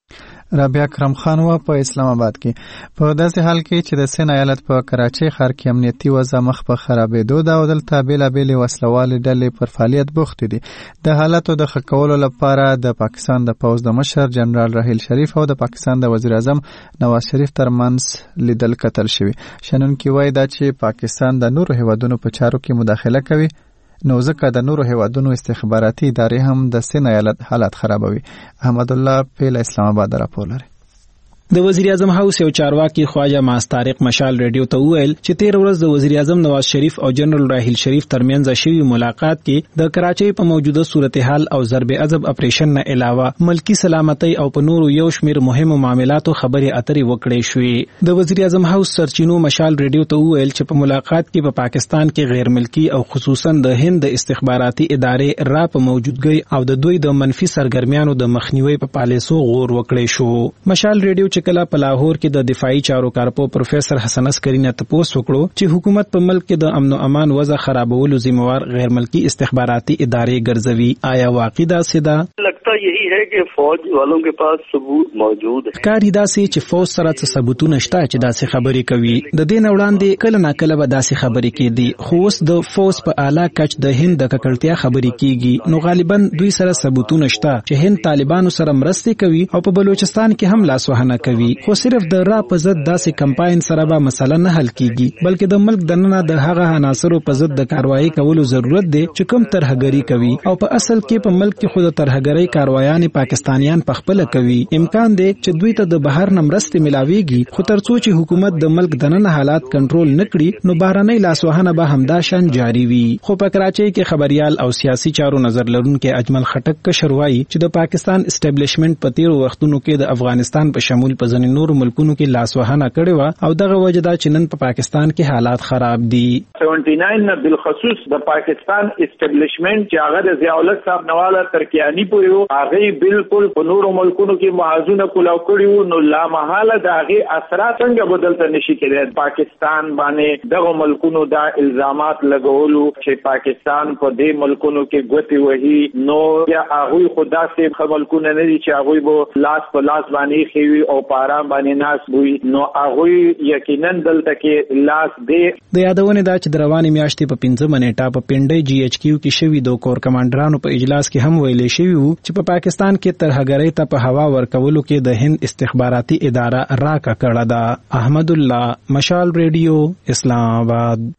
ربیع اکرم خان و په اسلام آباد کې په داسې حال کې چې د سین ایالت په کراچۍ ښار کې امنیتي وضع مخ په خرابېدو ده او دلته بېلابېلې وسلوالې ډلې پر فعالیت بوختې دي. د حالاتو د ښه کولو لپاره د پاکستان د پوځ د مشر جنرال راحیل شریف او د پاکستان د وزیر اعظم نواز شریف ترمنځ لیدل کتل شوي. شنونکي وایي دا چې پاکستان د نورو هیوادونو په چارو کې مداخله کوي نو ځکه د نورو هیوادونو استخباراتي ادارې هم د سین ایالت حالات خرابوي. احمد الله پیل اسلام آباد راپور لري. د وزیر اعظم هاوس یو چارواکي خواجه ماس طارق مشال ریډیو ته وویل چې تیر ورځ د وزیر اعظم نواز شریف او جنرال راحیل شریف ترمنځ شوی ملاقات کې د کراچۍ په موجوده صورتحال او ضرب عضب اپریشن نه علاوه ملکی سلامتۍ او په نورو یو شمیر مهمو معاملاتو خبرې اترې وکړې شوې. د وزیر اعظم هاوس سرچینو مشال ریډیو ته وویل چې په ملاقات کې په پاکستان کې غیر ملکی او خصوصا د هند استخباراتي ادارې را په موجودګۍ او د دوی د منفي سرګرمیانو د مخنیوي په پالیسو غور وکړې شو. مشال ریډیو چې کله په لاهور کې د دفاعي چارو کارپو پروفیسور حسن عسکری نه تاسو وکړو چې حکومت په ملک کې د امن او امان وضع خرابولو ذمہوار غیر ملکی استخباراتي ادارې ګرځوي. آیا واقعي دا سده؟ रास्ता यही है कि फौज वालों के पास सबूत मौजूद है. کاری داسې چې فوج سره څه ثبوتونه شته چې داسې خبرې کوي. د دې نه وړاندې کله نا کله به داسې خبرې کېدي، خو اوس د فوج په اعلی کچ د هند د ککړتیا خبرې کیږي، نو غالبا دوی سره ثبوتونه شته چې هند طالبانو سره مرستې کوي او په بلوچستان کې هم لاسوهنه کوي. خو صرف د را په ضد داسې کمپاین سره به مسله نه حل کیږي، بلکې د ملک دننه د هغه عناصرو په ضد د کاروایی کولو ضرورت دی چې کوم ترهګری کوي، او په اصل کې په ملک کې خود ترهګری کاروایان پاکستانیان په خپل کوي. امکان دی چې دوی ته د بهر نه مرستې ملاويږي، خو ترڅو چې حکومت د ملک دننه حالات کنټرول نکړي نو بهرنۍ لاسوهنه به همدا شان جاری وي. خو په کراچۍ کې خبريال او سیاسي چارو نظر لرونکي اجمل خټک کشر وایي چې د پاکستان اسټابلیشمنت په تیرو وختونو کې د افغانستان په شمول په ځینو نورو ملکونو کې لاسوهنه کړې و، او دغه وجه دا چې نن په پاکستان کې حالات خراب دي. سیونټی ناین نه بالخصوص د پاکستان اسټابلیشمنت چې هغه د ضیاء الحق صاحب نواله ترکیانی پورې و، هغه بالکل په نورو ملکونو کې معازونه کولاو کړیو، نو لا محاله د هغه اثرات څنګه بدلته نشي کېدای. پاکستان باندې دغه ملکونو دا الزامات لګولو چې پاکستان په دې ملکونو کې ګوتې وهي، نو یا هغه خدا سي ملکونه نه دي چې هغه به لاس په لاس باندې خوي او پارام باندې ناس وي، نو هغه یقینا دلته کې لاس دی. د یادونه دا چې د روانې میاشتې په پنځمه نیټه په پنډۍ جی ایچ کیو کې شوی د کور کمانډرانو په اجلاس کې هم ویلې شوی وو چې په پاکستان کې ترهګرۍ ته په هوا ورکولو کې د هند استخباراتي اداره راکا کړه ده. احمد الله، مشال ریډیو، اسلام آباد.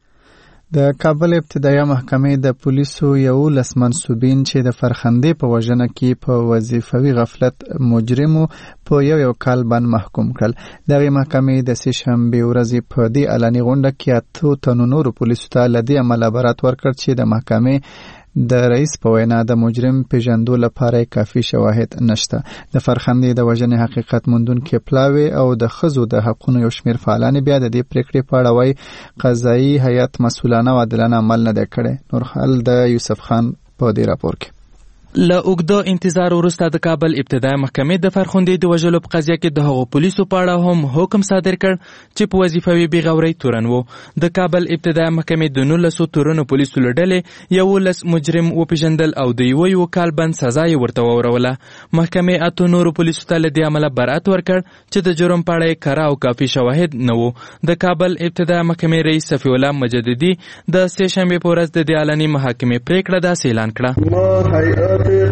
د کابل ابتدایي محکمې د پولیسو یو لس منصوبین چې د فرخندې په وژنه کې په وظیفوي غفلت مجرمو په یو یو کال باندې محکوم کړل. دغه محکمې د سې شنبې ورځې په دې اعلاني غونډه کې اتو تنو نورو پولیسو ته له دې عمله برات ورکړ چې د محکمې د رئیس په وینا د مجرم پیژندو لپاره کافي شواهد نشته. د فرخندې د وژنې حقیقت موندونکي پلاوي او د ښځو د حقونو یو شمېر فعالان بیا د دې پریکړې په اړه وایي قضایي هیئت مسؤلانه او عادلانه عمل نه دی کړی. نور حال د یوسف خان په دې راپور کې. له اوږده انتظار وروسته د کابل ابتدایي محکمې د فرخندې د وژلو په قضیه کې د هغو پولیسو په اړه هم حکم صادر کړ چې په وظیفوي بېغورۍ تورن وو. د کابل ابتدایي محکمې د نولسو تورنو پولیسو له ډلې یولس مجرم وپېژندل او د یوه یوه کال بند سزا یې ورته ووروله. محکمې اتو نورو پولیسو ته له دې عمله برات ورکړ چې د جرم په اړه یې کره او کافي شواهد نه وو. د کابل ابتدایي محکمې رئیس صفي الله مجددي د سې شنبې په ورځ د دې اعلاني محاکمې پریکړه داسې اعلان کړه: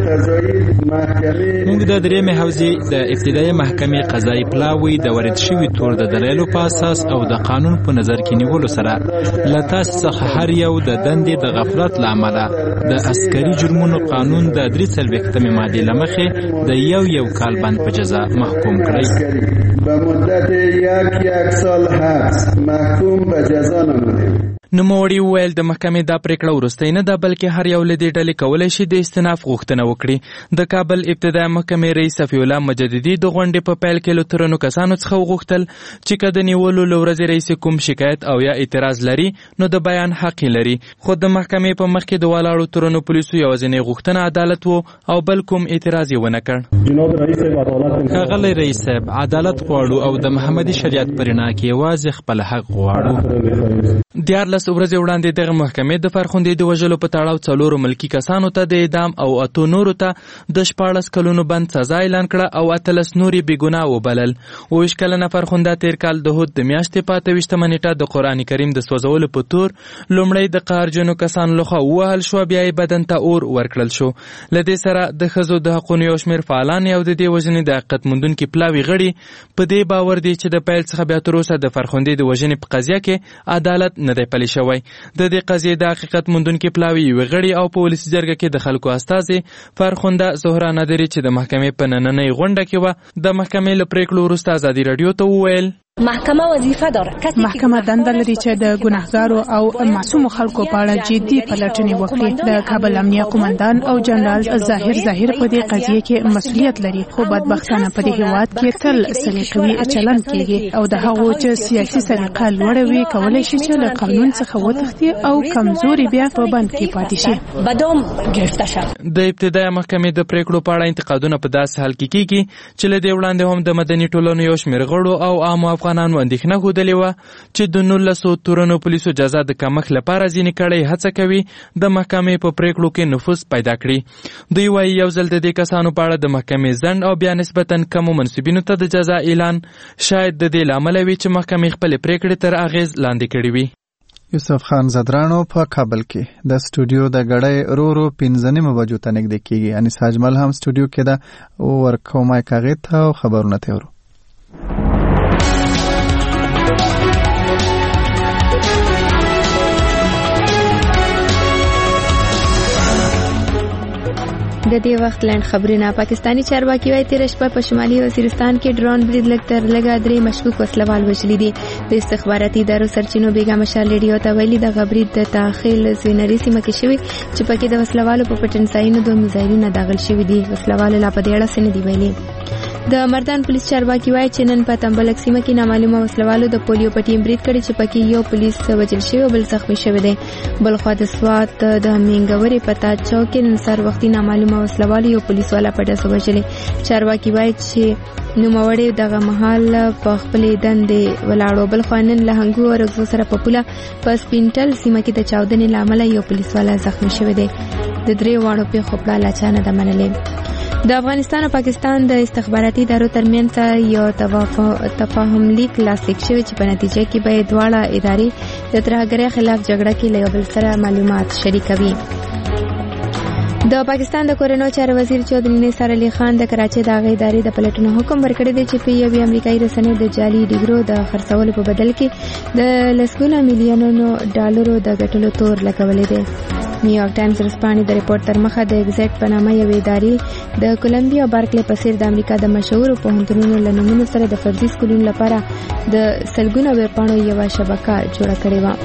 موږ د درېیمې حوزې د ابتدایي محکمې قضایي پلاوی د وارد شوي تور د دلایلو په اساس او د قانون په نظر کې نیولو سره له تاسو څخه هر یو د دندې د غفلت له امله د عسکري جرمونو قانون د درې څلوېښتمې مادې له مخې د یو یو کال بند په جزا محکوم کړئ. به مدت یک یک سال حبس محکوم به جزا نمودیم. نوموړي وویل د محکمې دا پریکړه وروستۍ نه ده، بلکې هر یو له دې ډلې کولی شي د استناف غوښتنه وکړي. د کابل ابتدایي محکمې رئیس صفي الله مجددي د غونډې په پیل کې له تورنو کسانو څخه وغوښتل چې که د نیولو له ورځې رئیس کوم شکایت او یا اعتراض لري نو د بیان حق لري. خو د محکمې په مخ کې د ولاړو تورنو پولیسو یوازینۍ غوښتنه عدالت وو او بل کوم اعتراض یې ونه کړ. ښاغلی رئیس صاحب، عدالت غواړو او د محمدي شریعت په رڼا کې یوازې خپل حق غواړو. دیارلس ورځې وړاندې دغه محکمې د فرخندې د وژلو په تړاو څلورو ملکي کسانو ته د اعدام او اتو نورو ته د شپاړس کلونو بند سزا اعلان کړه او اتلس نور یې بېګناه وبلل. اوویشت کلنه فرخنده تېر کال د هود د میاشتې په اته ویشتمه نیټه د قرآن کریم د سوځولو په تور لومړی د قهرجنو کسانو لخوا ووهل شوه، بیا یې بدن ته اور ورکړل شو. له دې سره د ښځو د حقونو یو شمېر فعالان او د دې وژنې د حقیقت موندونکي پلاوي غړي په دې باور دي چې د پیل څخه بیا تر اوسه د فرخندې د وژنې په قضیه کې عدالت نه دی پلی شوی. د دې قضیې د حقیقت موندونکي پلاوي یوې غړي او په ولسي جرګه کې د خلکو استازي فرخنده زهره نادري چې د محکمې په نننۍ غونډه کې وه د محکمې له پریکړو وروسته ازادي راډیو ته وویل: محکمه وظیفه داره. محکمه دنده لري چې د ګناهګارو او معصوم خلکو په اړه جدي پلټنې وکړي. د کابل امنیه قومندان او جنرال ظاهر ظاهر په دې قضیه کې مسؤلیت لري، خو بدبختانه په دې هیواد کې تل سلیقوي چلند کیږي او د هغو چې سیاسي سلیقه لوړه وي کولای شي چې له قانون څخه وتښتي او کمزوري بیا په بند کې پاتې شي. بدوم گرفته شو. د ابتدایي محکمې د پریکړو په اړه انتقادونه په داسې حال کې کیږي چې له دې وړاندې هم د مدني ټولنو یو شمېر غړو او عامو افغانانو اندېښنه ښودلې وه چې د نولسو تورنو پولیسو جزا د کمښت لپاره ځینې کړۍ هڅه کوي د محکمې په پریکړو کې نفوذ پیدا کړي. دوی وایي یو ځل د دې کسانو په اړه د محکمې ځنډ او بیا نسبتا کمو منصبینو ته د جزا اعلان شاید د دې لامل وي چې محکمې خپلې پریکړې تر اغیز لاندې کړي وي. یوسف خان زدرانو په کابل کې د سټوډیو د غړې رو رو پنځه نیمه بجو ته نږدې کېږي. انیس اجمل هم سټوډیو کې ده او ورکومای کاغې ته خبرونه تورو. د دې وخت لاند خبرونه. پاکستانی چارواکي وايي تیر شپه په شمالي وزیرستان کې ډرون برید لږ تر لږه درې مشکوک وسلوال وژلي دي. د استخباراتي ادارو سرچینو بیګا مشال ریډیو ته ویلي د غبرید د تاخیل زوینري سیمه کې شوی چې پکې د وسلوالو په پټنځایونو دوه میزایلونه داخل شوي دي. وسلوالو لا په دې اړه څه نه دي ویلي. د مردان پولیس چارواکي وايي چې نن په تنبلک سیمه کې نامعلومه وسلوالو د پولیو په ټیم برید کړی چې پکې یو پولیس وژل شوی او بل زخمی شوی دی. بلخوا د سوات د منګوري پتا چوک کې نن سر وختي نامعلومه وسلوالو یو پولیس والا په ډزه وژلې. چارواکي وايي چې نوموړی دغه مهال په خپلې دندې ولاړو. بلخوا نن له هنګو او رغزو سره په پوله په سپینټل سیمه کې د چاودنې له امله یو پولیس والا زخمی شوی دی. د درې واړو پیښو په اړه چا نه ده منلې. د افغانستان او پاکستان د استخباراتي ادارو ترمنځ یو تفاهم لیک لاسلیک شوی چې په نتیجه کې به دواړه ادارې د ترهګرۍ خلاف جګړه کې له یو بل سره معلومات شریکوي. د پاکستان د کورنیو چارو وزیر چودھری نثار علي خان د کراچۍ د هغې ادارې د پلټنو حکم ورکړی دی چې په یوې امریکایي رسنۍ د جعلي ډیګرو د خرڅولو په بدل کې د لسګونه میلیونونو ډالرو د ګټلو تور لګولی دی. نیویارک ټایمز ورځپاڼې د ریپورت تر مخه د ایگزیټ په نامه یوې ادارې د کولمبیا او بارکلي په څیر د امریکا د مشهورو پوهنتونونو له نومونو سره د فرضي سکولونو لپاره د سلګونه ویبپاڼو یوه شبکه جوړه کړې وه.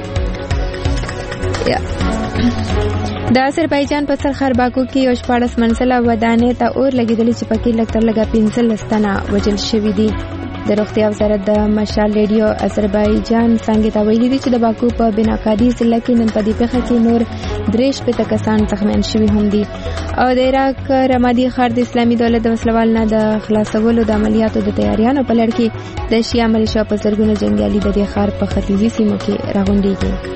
د آذربایجان په سرخر باکو کې یو شپاړس منزله ودانۍ ته اور لګېدلی چې پکې لږ تر لږه پنځلس تنه وژل شوي دي. د روغتیا وزارت د مشال ریډیو آذربایجان څنګه ته ویلي دي چې د باکو په بناکادي ضلع کې نن په دې پیښه کې نور درې شپېته کسان زخمیان شوي هم دي. او د عراق رمادي ښار د اسلامي دولت د وسلوال نه د خلاصولو د عملیاتو د تیاریانو په لړ کې د شیا ملیشیا په زرګونو جنګیالي د دې ښار په ختیځي سیمو کې راغونډېږي.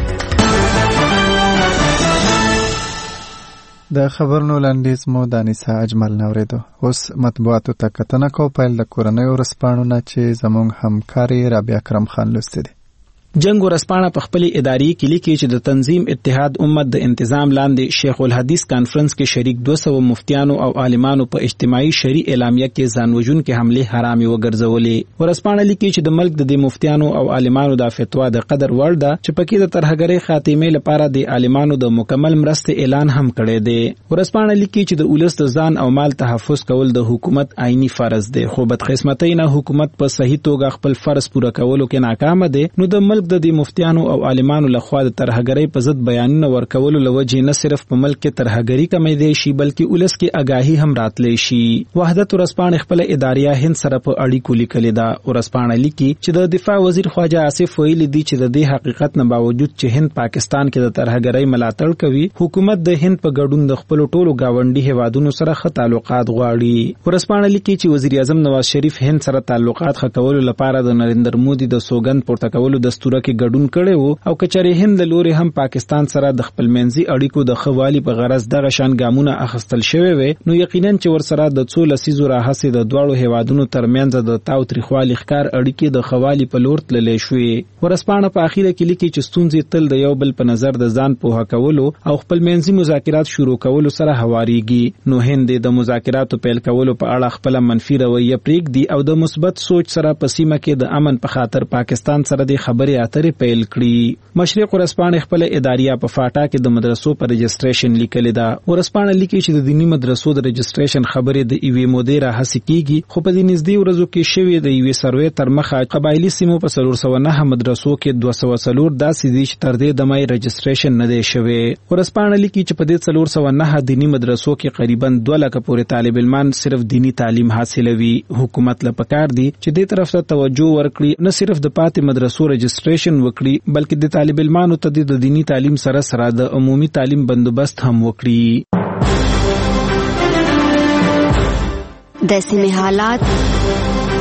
د خبرونو لنډیز مو د انیسا اجمل نوریدو. اوس مطبوعاتو ته کتنه کو پیل د کورنیو ورځپاڼو نه چې زموږ همکاري رابعه اکرم خان لوستې دي. جنگ ورځپاڼه په خپل اداري کې لیکي چې د تنظیم اتحاد امت د انتظام لاندې شیخ الحدیث کانفرنس کې شریک دوه سوه مفتیانو او عالمانو په اجتماعي شرعي اعلامیه کې ځانوژونکې حملې حرامې وګرځولې. ورځپاڼه لیکي چې د ملک د دې مفتیانو او عالمانو د فتوا د قدر وړ ده چې پکې د ترهګرۍ خاتمې لپاره د عالمانو د مکمل مرستې اعلان هم کړی دی. ورځپاڼه لیکي چې د ولس د ځان او مال تحفظ کول د حکومت عیني فرض دی، خو بدقسمتۍ نه حکومت په صحیح توګه خپل فرض پوره کولو کې ناکام دی. نو د ملک د دې مفتیانو او عالمانو لخوا د ترهګرۍ په ضد بیانونه ورکولو لوجې نه صرف په ملک کې ترهګري کمیدای شي بلکې ولس کې آگاهي هم راتلی شي. وحدت ورځپاڼه خپل اداریه هند سره په اړیکو لیکلې ده. ورځپاڼه لیکي چې د دفاع وزیر خواجه آصف ویلي دي چې د دې حقیقت نه باوجود چې هند پاکستان کې د ترهګرۍ ملاتړ کوي، حکومت د هند په ګډون د خپل ټولو گاونډي هیوادونو سره ښه تعلقات غواړي. ورځپاڼه لیکي چې وزیر اعظم نواز شریف هند سره تعلقات ښه کولو لپاره د نریندر مودي د سوګند پورته کولو دستور کې ګډون کړي وو او کچره هند لوري هم پاکستان سره د خپل منځي اړیکو د خوالي په غرض دغه شان ګامونه اخیستل شوی وي، نو یقینا چې ور سره د څو لسیزو راهسي د دواړو هیوادونو ترمنځ د تاو تریخوالي ښکار اړیکې د خوالي په لور تللې شوې. ورځپاڼه په اخیره کې لیکي چې ستونزې تل د یو بل په نظر د ځان پوهه کولو او خپل منځي مذاکرات شروع کولو سره هواريږي. نو هند د مذاکراتو پیل کولو په اړه خپل منفي رویه پریږدي او د مثبت سوچ سره په سیمه کې د امن په خاطر پاکستان سره د خبرې اترې پیل کړي. مشرق ورځپاڼه خپل اداریه په فاټا کې د مدرسو پر رجسټریشن لیکل ده. ورځپاڼه لیکي چې د دینی مدرسو د رجسټریشن خبرې د ایوي مودې را هڅه کیږي، خو په دې نږدې ورځو کې شوی د ایوي سروې تر مخه قبایلی سیمو په څلور سوه نه مدرسو کې دوه سوه څلور داسې دي چې تر دې دمه رجسټریشن نه دی شوی. ورځپاڼه لیکي چې په دې څلور سوه نه دینی مدرسو کې قریبا دوه لکه پورې طالب علمان صرف دینی تعلیم حاصلوي. حکومت له پکار دی چې دې طرف ته توجه ورکړي، نه صرف د پاتې مدرسو رجسټریشن وکړي بلکې د طالب علمانو ته د دینی تعلیم سره سره د عمومي تعلیم بندوبست هم وکړي. د سیمې حالات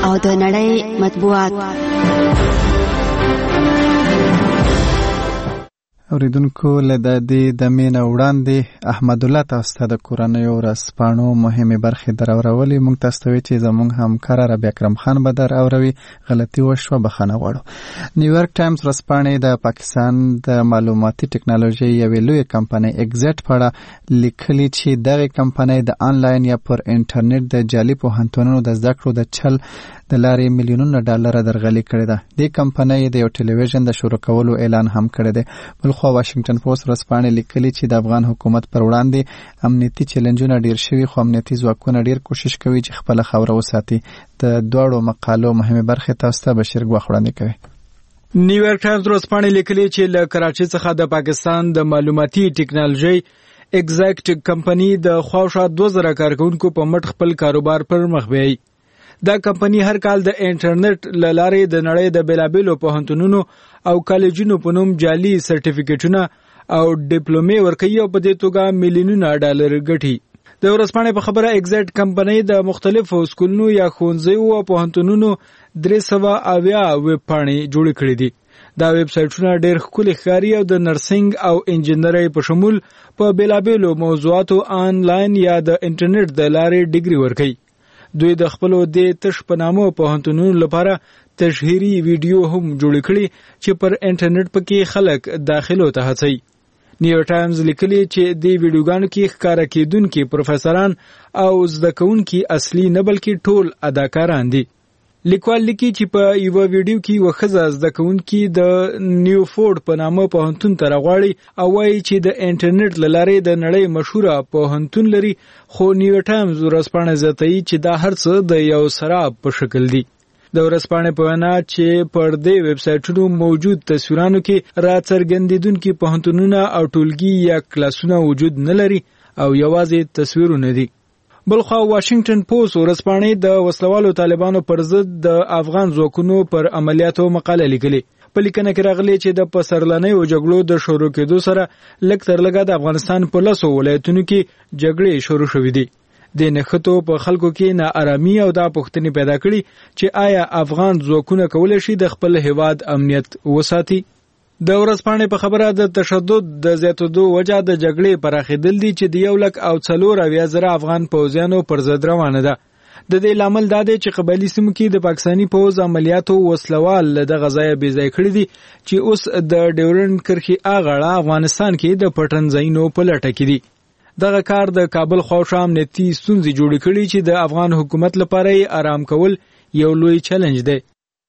او د نړۍ مطبوعات. اوریدونکو لدا دی د مینه وړاندې احمد الله تاسو ته د کورنۍ ورځپاڼو مهمه برخه دراورولې. موږ تاسو ته چې زموږ همکار ربیع اکرم خان به دراوروي. غلطي وشوه بخښنه غواړو. نیویارک ټایمز ورځپاڼه د پاکستان د معلوماتي ټکنالوژي یوې لویه کمپنۍ اگزیټ په اړه لیکلي چې دغه کمپنۍ د آنلاین یا پر انټرنیټ د جعلي پوهنتونونو د زده کړو د چل د لارې میلیونونو ډالر درغلي کړي ده. د کمپنۍ د یو ټلویزیون د شروع کولو اعلان هم کړی دی. بلخو واشنگټن پوسټ ورځپاڼه لیکلي چې د افغان حکومت پر وړاندې امنیتي چیلنجونه ډیر شوي، خو امنیتي ځواکونه ډیر کوشش کوي چې خپل خاوره وساتي. د دواړو مقالو مهمه برخه تاسو ته بشیر ګواخ وړاندې کوي. نیویارک ټایمز ورځپاڼه لیکلي چې له کراچۍ څخه د پاکستان د معلوماتي ټکنالوژي ایگزیکټ کمپنی د خواوشا دوه زره کارکونکو په مټ خپل کاروبار پر مخ بیاي. دا کمپنی هر کال د انټرنیټ لارې د نړۍ د بیلابیلو پوهنتونونو او کالجونو په نوم جعلي سرټیفیکیټونه او ډیپلومې ورکوي او په دې توګه میلیونونه ډالر ګټي. د ورځپاڼې په خبره ایگزیکټ کمپنی د مختلفو سکولونو یا ښوونځیو او پوهنتونونو درې سوه اویا ویب پاڼې جوړې کړې دي. دا ویب سایټونه ډېر ښکلي ښکاري او د نرسنګ او انجینرۍ په شمول په بیلابیلو موضوعاتو آنلاین یا د انټرنیټ د لارې ډیګري ورکوي. دوی د خپلو د تش په نامو پوهنتونونو لپاره تشهیري ویډیو هم جوړ کړي چې پر انټرنیټ پکې خلک داخلو ته هڅوي. نیو ټایمز لیکلي چې د ویډیوګانو کې ښکارا کېدونکي پروفیسوران او زده کوونکي اصلي نه بلکې ټول اداکاران دي. لیکوال لیکي چې په یو ویډیو کې یو ښځه زده کوونکي د نیوفورد په نامه پوهنتون ته راغواړي او وایي چې د انټرنیټ له لارې د نړۍ مشهوره پوهنتون لري، خو نیو ټایمز ورځپاڼه زیاتوي چې دا هر څه د یو سراب په شکل دي. د ورځپاڼې په وینا چې پر دې ویب سایټونو موجود تصویرانو کې راڅرګندېدونکي پوهنتونونه او ټولګي یا کلاسونه وجود نه لري او یوازې تصویرونه دي. بلخوا واشنگټن پوسټ ورځپاڼې د وسلوالو طالبانو پر ضد د افغان ځواکونو پر عملیاتو مقاله لیکلې. په لیکنه کې راغلي چې د پسرلنیو جګړو د شروع کېدو سره لږ تر لږه د افغانستان په لسو ولایتونو کې جګړې شروع شوې دي. د نښتو په خلکو کې ناارامي او دا پوښتنې پیدا کړي چې آیا افغان ځواکونه کولی شي د خپل هیواد امنیت وساتي. د ورځپاڼې په خبره د تشدد د زیاتېدو وجه د جګړې پراخېدل دي چې د یو لک او څلور اویا زره افغان پوځیانو پر ضد روانه ده. د دې لامل دا دی چې قبایلي سیمو کې د پاکستاني پوځ عملیاتو وسلوال له دغه ځایه بې ځای کړي دي چې اوس د ډیورنډ کرښې اغاړه افغانستان کې د پټن ځایونو په لټه کې دي. دغه کار د کابل خواوشا امنیتي ستونزې جوړې کړي چې د افغان حکومت لپاره یې آرام کول یو لوی چیلنج دی.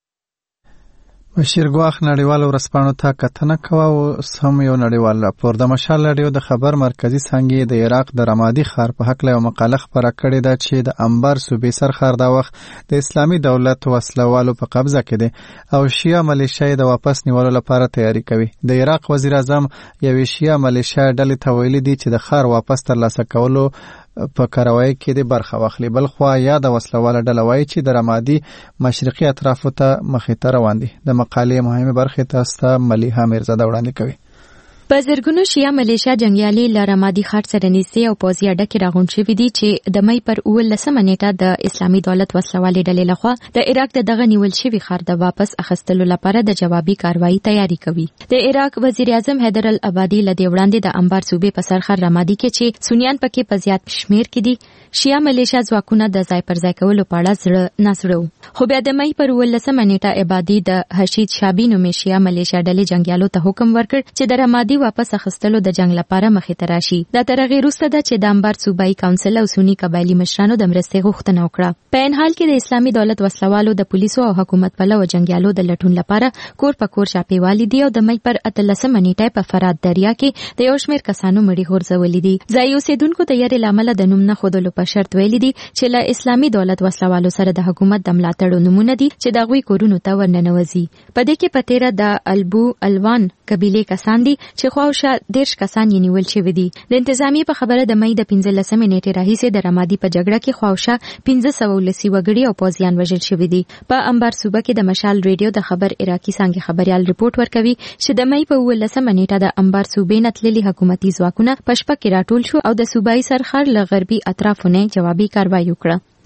بشیر ګواخ نړیوال ورځپاڼو ته کتنه کوه او سم یو نړیوال راپور. د مشال رادیو د خبر مرکزی څانګې د عراق د رمادي ښار په هکله یو مقاله خپره کړې ده چې د انبار صوبې سرښار دا وخت د اسلامي دولت وسلوالو په قبضه کې دی او شیعه ملیشیا د واپس نیولو لپاره تیاری کوي. د عراق وزیر اعظم یوې شیعه ملیشیا ډلې ته ویلي دي چې د ښار واپس ترلاسه کولو په کاروایی کې د برخه واخلي. بل خو یا د وسلواله ډله وایي چې د رمادي مشرقي اطرافو ته مخې ته روان دي. د مقالې مهمه برخه تاسو ته ملیحه میرزاده وړاندې کوي. په زرګونو شیعه ملیشیا جنگیالي له رمادي ښار سره نږدې او پوځي اډه کې راغونډ شوي دي چې د مۍ پر اوولسمه نیټه د اسلامي دولت وسلوالې ډلې لخوا د عراق د دغه نیول شوي ښار د واپس اخیستلو لپاره د جوابي کاروایی تیاری کوي. د عراق وزیر اعظم حیدر العبادي له دې وړاندې د انبار صوبې په سرښار رمادي کې چې سنیان پکې په زیات شمیر کې دي شیعه ملیشیا ځواکونه د ځای پر ځای کولو په اړه زړه ناسړه. خو بیا د مۍ پر اوولسمه نیټه عبادي د حشید شابي نومې شیعه ملیشیا ډلې جنگیالو ته حکم ورکړ چې د رمادي واپس اخیستلو د جنگ لپاره مخې ته راشي. دا تر هغې وروسته ده چې د انبار صوبایي کونسل او سني قبایلي مشرانو د مرستې غوښتنه وکړه. په عین حال کې د اسلامي دولت وسلوالو د پولیسو او حکومت پلوه جنگیالو د لټون لپاره کور په کور چاپېوالي دي او د مۍ پر اتلسمه نیټه په فرات دریا کې د یو شمېر کسانو مړي غورځولي دي. ځایي اوسېدونکو د یارې له امله د نوم نه ښودلو په شرط ویلي دي چې له اسلامي دولت وسلوالو سره د حکومت د ملاتړو نومونه دي چې د هغوی کورونو ته ورننوځي. په دې کې په تیره د البو الوان قبیلې کسان دي چې خواوشا دېرش کسان یې نیول شوي دي. د انتظامیې په خبره د مۍ د پنځلسمې نیټې راهیسې د رمادي په جګړه کې خواوشا پنځه سوه ولسي وګړي او پوځیان وژل شوي دي. په انبار صوبه کې د مشال ریډیو د خبر عراقي څانګې خبریال رپورټ ورکوي چې د مۍ په اوولسمه نیټه د انبار صوبې نه تللي حکومتي ځواکونه په شپه کې راټول شو او د صوبایي سرښار له غربي اطرافو نه جوابي کاروایی وکړه.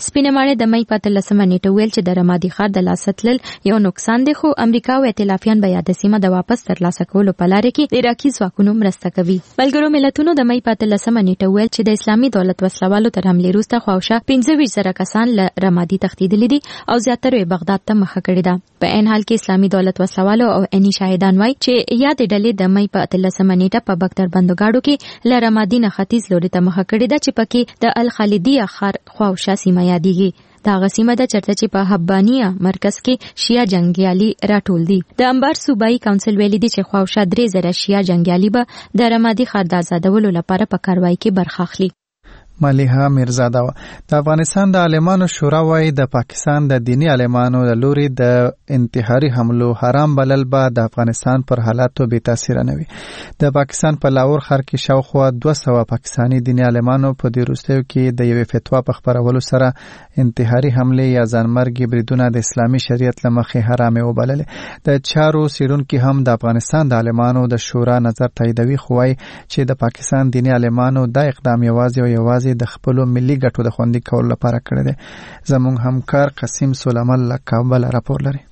سپینمانه د مې په اتلسمه نیټه ویل چې د رمادي ښار د لاسه تلل یو نقصان دی، خو امریکا او ائتلافیان به یاد سیمه د واپس ترلاسه کولو په لاره کې د عراقي ځواکونو مرسته کوي. ملګرو ملتونو د مې په اتلسمه نیټه ویل چې د اسلامي دولت وسلوالو تر حملې وروسته خواوشا پنځه ویشت زره کسان له رمادي تښتېدلي دي او زیاتره یې بغداد ته مخه کړې ده. په عین حال کې اسلامي دولت وسلوالو او اني شاهدان وایي چې یاد ډلې د مې په اتلسمه نیټه په بختر بندوګاړو کې له رمادي نه ختیځ لوري ته مخه کړې ده چې پکې د الخالدیه ښار خواوشا سیمه یادېږي. دا هغه سیمه ده چېرته چې په حبانیه مرکز کې شیعه جنګیالي راټول دي. د انبار صوبایي کونسل ویلي دي چې خواوشا درې زره شیعه جنګیالي به د رمادي ښار د آزادولو لپاره په کاروایی کې برخه اخلي. ملیحه میرزاده و د افغانستان د عالمانو شورا وايي د پاکستان د دینی عالمانو له لوري د انتحاري حملو حرام بلل به د افغانستان پر حالاتو بې تاثیره نه وي. د پاکستان په لاهور ښار کې شاوخوا دوه سوه پاکستاني دینی عالمانو په دې وروستیو کې د یوې فتوا په خپرولو سره انتحاري حملې یا ځانمرګي بریدونه د اسلامي شریعت له مخې حرامې وبللې. د چارو څېړونکي هم د افغانستان د عالمانو د شورا نظر تاییدوي، خو وایي چې د پاکستان دینی عالمانو دا اقدام یوازې او یوازې د خپلو ملي ګټو د خوندي کولو لپاره کړی دی. زموږ همکار قسیم سلیمان له کابل راپور لري.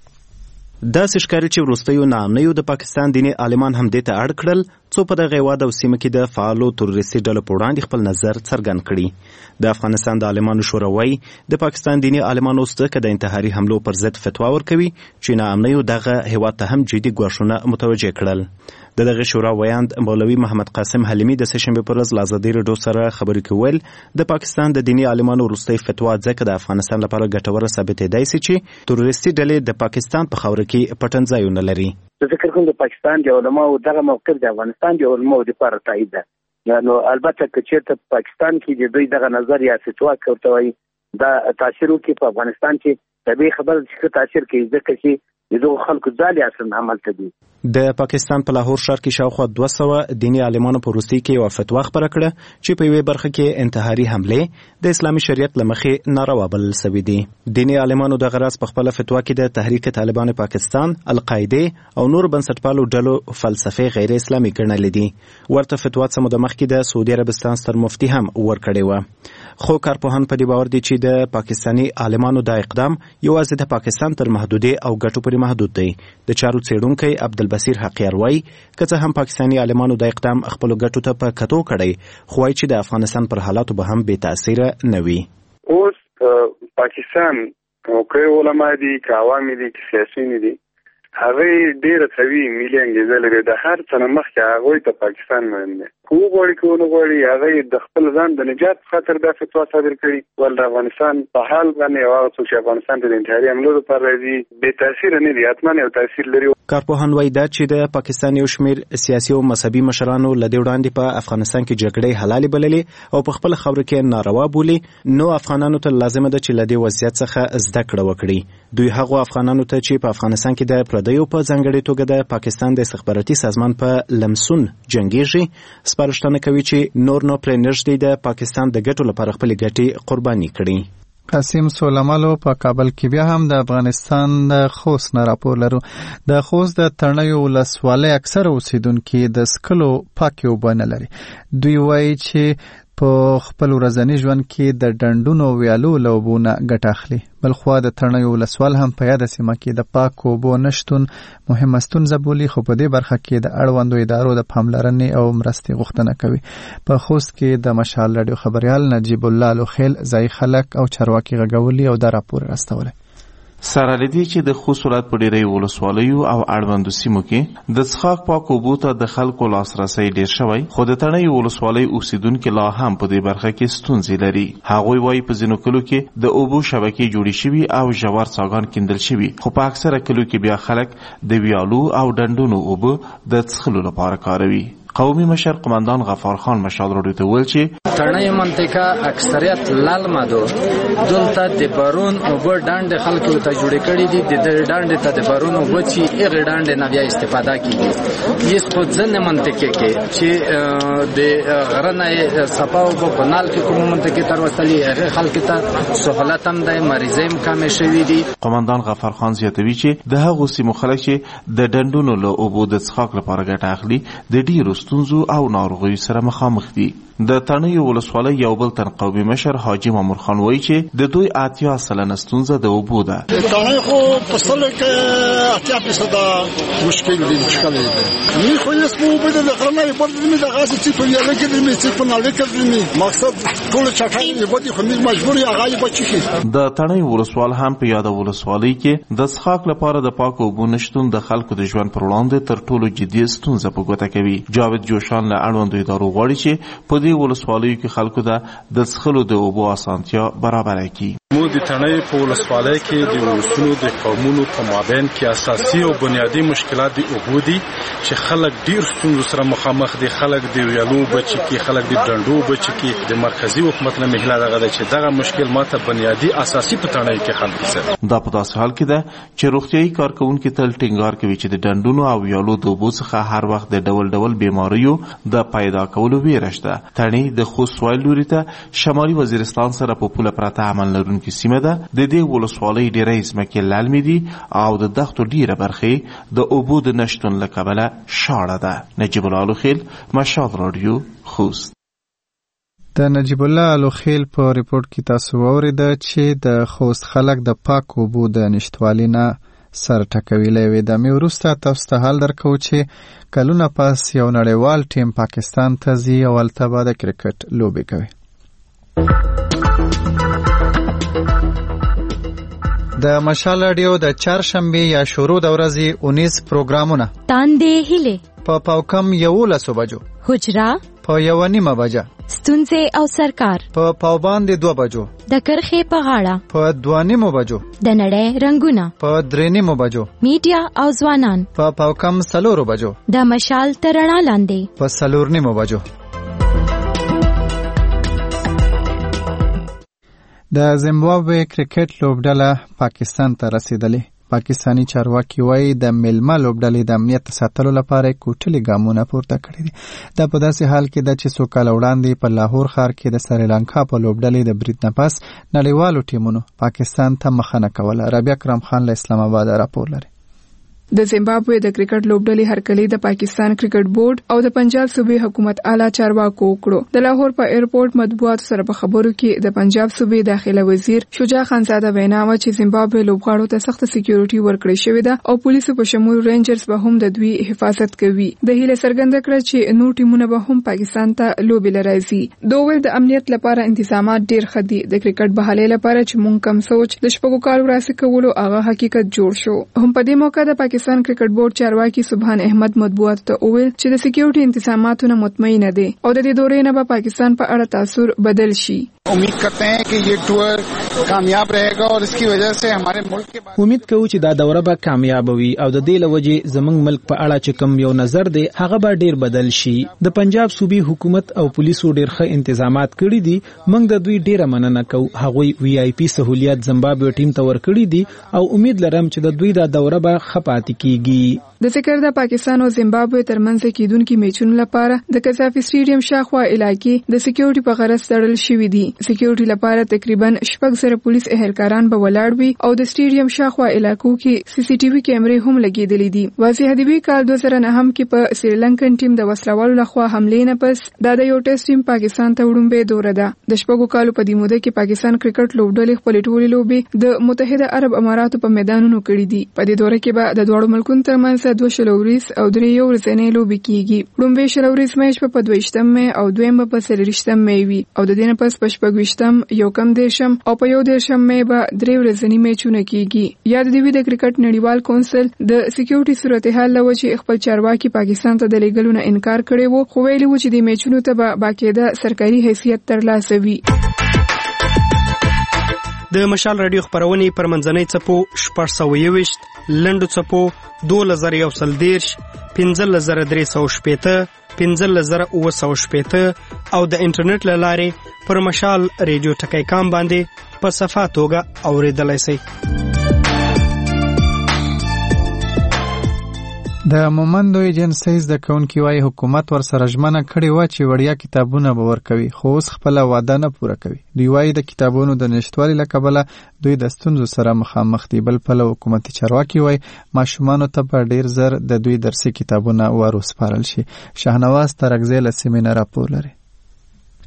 داسې ښکاري چې وروستیو ناامنیو د پاکستان دیني عالمان هم دې ته اړ کړل څو په دغه هېواد او سیمه کې د فعالو تروریستي ډلو په وړاندې خپل نظر څرګند کړي. د افغانستان د عالمانو شورا وایي د پاکستان دیني عالمانو اوس که د انتحاري حملو پر ضد فتوا ورکوي چې ناامنیو دغه هېواد ته هم جدي ګواښونه متوجه کړل. د دغه شورا ویاند مولوي محمد قاسم حلیمي د سهشنبې پر ورځ له ازادي راډیو سره خبرې کې ویل د پاکستان د دیني عالمانو وروستۍ فتوا ځکه د افغانستان لپاره ګټوره ثابتېدای سي چې تروریستي ډلې د پاکستان په خاوره کې پټنځایونه لري. زه فکر کوم د پاکستان د علماو دغه موقف د افغانستان د علماو لپاره تایید ده. یعنی البته که چېرته په پاکستان کې د دوی دغه نظر یا فتوا کوي وایي دا تاثیر وکړي په افغانستان کې طبیعي خبره چې تاثیر کوي ځکه چې د دغو خلکو ځالې اصلا عمل ته دي. د پاکستان په لاهور ښار کې شاوخوا دوه سوه دیني عالمانو په وروستي کې یوه فتوا خپره کړه چې په یوې برخه کې انتحاري حملې د اسلامي شریعت له مخې ناروا بلل سوي دي. دیني عالمانو دغه راز په خپله فتوا کې د تحریک طالبان پاکستان، القاعدې او نور بنسټپالو ډلو فلسفې غیر اسلامي ګڼلې دي. ورته فتوا څه موده مخکې د سعودي عربستان ستر مفتي هم ورکړې وه. خو کارپوهان په دې باور دي چې د پاکستاني عالمانو دا اقدام یوازې د پاکستان تر محدودې او ګټو پورې محدود دی. د چارو څېړونکی عبدالبصیر حقیار وایي که څه هم پاکستاني عالمانو دا اقدام خپلو ګټو ته په کتو کړی، خو وایي چې د افغانستان پر حالاتو به هم بې تاثیره نه وي. اوس پاکستان که علما دي که عوام دي که سیاسیون دي هغوی ډېره قوي ملي انګېزه لري. د هر څه نه مخکې هغوی ته پاکستان مهم دی. که وغواړي که ونه غواړي هغوی د خپل ځان د نجات په خاطر دا فتوا صادر کړي ول د افغانستان په حال باندې او هغه څوک چې افغانستان ته د انتحاري حملو لپاره راځي بې تاثیره نه دي، حتما یو تاثیر لري. کارپوهان وایي دا چې د پاکستان یو شمېر سیاسي او مذهبي مشرانو له دې وړاندې په افغانستان کې جګړې حلالې بللې او په خپله خاوره کې ناروا بولي، نو افغانانو ته لازمه ده چې له دې وضعیت څخه زده کړه وکړي. دوی هغو افغانانو ته چې په افغانستان کې د پردیو په ځانګړې توګه د پاکستان د استخباراتي سازمان په لمسون جنګېږي سپارښتنه کوي چې نور نو پرې نږدې د پاکستان د ګټو لپاره خپلې ګټې قرباني کړي. قاسم سلیمالو په کابل کې بیا هم د افغانستان د خوست نه راپور لرو. د خوست د ترنیو ولسوالۍ اکثره اوسیدونکي د څښلو پاکې اوبه نه لري. دوی وایي چې په خپل ورځني ژوند کې د ډنډونو ویالو له اوبو نه ګټه اخلي. بلخوا د ترنیو ولسوال هم په یاده سیمه کې د پاکو اوبو نشتون مهمه ستونزه بولي، خو په دې برخه کې د اړوندو ادارو د پاملرنې او مرستې غوښتنه کوي. په خوست کې د مشال راډیو خبریال نجیب الله لوخیل ځایي خلک او چارواکي غږولي او دا راپور راستولی. سره لدی چې د خوست ولایت په ډیری ولسوالیو او اړوندو سیمو کې د څښاک پاکو اوبو ته د خلکو لاسرسی ډیر شوی، خو د تڼۍ ولسوالۍ اوسیدونکي لا هم په دې برخه کې ستونزې لري. هغوی وایي په ځینو کلو کې د اوبو شبکې جوړې شوي او ژور څاګان کیندل شوي، خو په اکثره کلو کې بیا خلک د ویالو او ډنډونو اوبه د څښلو لپاره کاروي. قومي مشر قماندان غفار خان مشال راډیو ته ویل چې تڼۍ منطقه اکثریت للمه دو دلته د بارون اوبه ډنډې خلکو ته جوړې کړي دي. د ډنډې ته د بارون اوبه چې هغې ډنډې نه بیا استفاده کېږي. یس خو ځینې منطقې کې چې د غره نه صفا اوبه په نال کې کومو منطقې ته راوستلي هغې خلکو ته سهولت هم دی، مریضۍ هم کمې شوي دي. قماندان غفار خان زیاتوي چې د هغو سیمو خلک چې د ډنډونو له اوبو د څښاک لپاره ګټه اخلي د ډېرو ستونزو او ناروغیو سره مخامخ دي. د تڼیو ولسوالۍ یو بل تنقوبي مشر حاجي مامور خان وایي چې د دوی اتیا سلنه ستونزه د اوبو ده. تڼۍ خو په سلو کې اتیا فیصده مشکل دی مشکل دی می خو یې سمو په دې غرمه په دې می دغه چې په یوه کې دې می چې په نړۍ کې دې می مقصد ټول چټای دی په دې خو می مجبور یا غالي بچی د تڼۍ ولسوال هم په یاد ولسوالۍ کې د څښاک لپاره د پاکو اوبو نشتون د خلکو د ژوند پر وړاندې تر ټولو جدي ستونزه په ګوته کوي. جاوید جوشان له اړوندو ادارو غواړي چې په دې ولسوالیو کې خلکو ته د څښلو د اوبو اسانتیا برابره کړي. مو د تڼۍ په ولسوالۍ کې د ولسونو د قومونو په مابین کې اساسي او بنیادی مشکلات د اوبو دي چې خلک ډیر ستونزو سره مخامخ دي. خلک د ویالو بچي کې، خلک د ډنډو بچي کې. د مرکزی حکومت نه مهله دغه چې دغه مشکل ماته بنیادی اساسي په تڼۍ کې حل کړي. دا په داسې حال کې ده چې روغتيایي کارکونکو تل ټینګار کوي چې د ډنډونو او ویالو د اوبو څخه هر وخت د ډول ډول بیماریو د پیدا کولو ویره شته. تڼۍ د خوست سویل لوري ته شمالي وزیرستان سره په پوله پرته عمل لرونکي سیمه ده. د دې ولسوالۍ ډېری ځمکې للمې دي او د دښتو ډېره برخې د اوبو د نشتون له کبله شاړه ده. نجیب الله الوخیل، مشهد رادیو، خوست. د نجیب الله الوخیل په ریپورت کې تاسو واوریده چې د خوست خلک د پاک اوبو د نشتوالي نه سر ټکوي. له یوې دمې وروسته تاسو ته حال درکوو چې کلونه پس یو نړیوال ټیم پاکستان ته ځي او هلته به د کرکټ لوبې کوي. د مشال رادیو د چهارشنبې یا شروع د ورځې اونیز پروګرامونه تاندې هیله په پاوکم یولسو بجو، حجرا په یو نیمه بجه، ستونزې او سرکار په پاوباندې دوه بجو، د کرخې په غاړه په دوه نیمو بجو، د نړۍ رنگونه په درې نیمو بجو، میډیا او ځوانان په پاوکم څلورو بجو، د مشال تر رڼا لاندې په څلور نیمو بجو. د زیمبابوې کرکټ لوبډله پاکستان ته رسیدلې. پاکستانی چارواکي وایي د میلمه لوبډلې د امنیت ساتلو لپاره کوټلي ګامونه پورته کړي دي. دا په داسې حال کې ده چې څو کاله وړاندې په لاهور ښار کې د سریلانکا په لوبډلې د برید نه پس نړیوالو ټیمونو پاکستان ته مخه نه کوله. ربیع اکرم خان له اسلام آباد راپور لري. د زیمبابوې د کرکټ لوبډلې هرکلی د پاکستان کرکټ بورډ او د پنجاب صوبې حکومت اعلی چارواکو وکړو. د لاهور په ایرپورټ مطبوعاتو سره په خبرو کې د پنجاب صوبې داخله وزیر شجاع خانزاده وینا و چې زیمبابوې لوبغاړو ته سخت سکیورټي ورکړې شوې ده او پولیسو په شمول رینجرز به هم د دوی حفاظت کوي. د هیله څرګنده کړه چې نور ټیمونه به هم پاکستان ته لوبې لراځي. دوی ول د امنیت لپاره انتظامات ډیر ښه دي. د کرکټ بحالۍ لپاره چې مونږ کم سوچ د شپږو کالو راسي کولو هغه حقیقت جوړ شو. هم په دې موقع د پاکستان کرکټ بورډ چارواکي سبحان احمد مطبوعات ته وویل چې د سکیورټي انتظاماتو نه مطمئن دي او د دې دورې نه به پاکستان په اړه تاثر بدل شي. امید کرتے ہیں کہ یہ ٹور کامیاب رہے گا اور اس کی وجہ سے ہمارے ملک کے امید کوو چې دا دوره به کامیاب وي او د دې لوجې زمنګ ملک په اړه چې کوم یو نظر دی هغه به ډیر بدل شي. د پنجاب صوبې حکومت او پولیسو ډیر ښه انتظامات کړی دي. موږ د دوی ډیره مننه کوو. هغوی وی آی پی سہولیت زیمبابوې ټیم ته ورکړي دي او امید لرم چې د دوی دا دوره به ښه پاتې کیږي. د ذکر د پاکستان او زیمبابوې ترمنځ کېدونکو میچونو لپاره د قذافي سټیډیم شاوخوا علاقې د سکیورټي په غرض تړل شوې دي. سکیورټي لپاره تقریبا شپږ زره پولیس اهلکاران به ولاړ وي او د سټیډیم شاوخوا علاقو کې سی سی ټي وي کیمرې هم لګېدلې دي. واضح دی کال دوه زره نه هم کې په سریلانکن ټیم د وسلوالو لخوا حملې نه پس دا د یو ټیسټ ټیم پاکستان ته وړاندې دوره ده. د شپږو کالو په دې موده کې پاکستان کرکټ لوبډلې خپل ټولې لوبې د متحده عرب اماراتو په میدانونو کړې دي. په دې دوره کې به د دواړو ملکونو ترمنځ دوه شلوريس او درې یو ورځې لوبې کیږي. لومړی شلوريس میچ په دویشتم مې او دویم په څلورویشتم مې وي او د دې نه پس په شپږویشتم یو کم دیشم او په یو دیشم مې به درې ورځې میچونه کیږي. یاد دی د کرکټ نړیوال کونسل د سکیورټي صورتحال لوجه خپل چارواکي پاکستان ته د لیګلو نه انکار کړی وو خو ویلي و چې د میچونو ته به باقاعده سرکاري حیثیت ترلاسه وي. د مشال رادیو خبرونه پر منځنۍ چپو شپږ سوه یوویشت، لنډو چپو دولس زره یو سل دیرش، پنځلس زره درې سوه شپېته، پنځلس زره اووه سوه شپېته او د انټرنیټ له لارې پر مشال رادیو ټکی کام باندې په صفه توګه اوریدلای شئ. د مومندو ایجنسی زده کوونکي وايي حکومت ورسره ژمنه کړې وه چې وړیا کتابونه به ورکوي خو اوس خپله وعده نه پوره کوي. دوی وايي د کتابونو د نشتوالي له کبله دوی د ستونزو سره مخامخ دي. بل پلو حکومتي چارواکي وايي ماشومانو ته به ډیر زر د دوی درسي کتابونه ور وسپارل شي. شاهنواز ترکزی له سیمې نه راپور لري.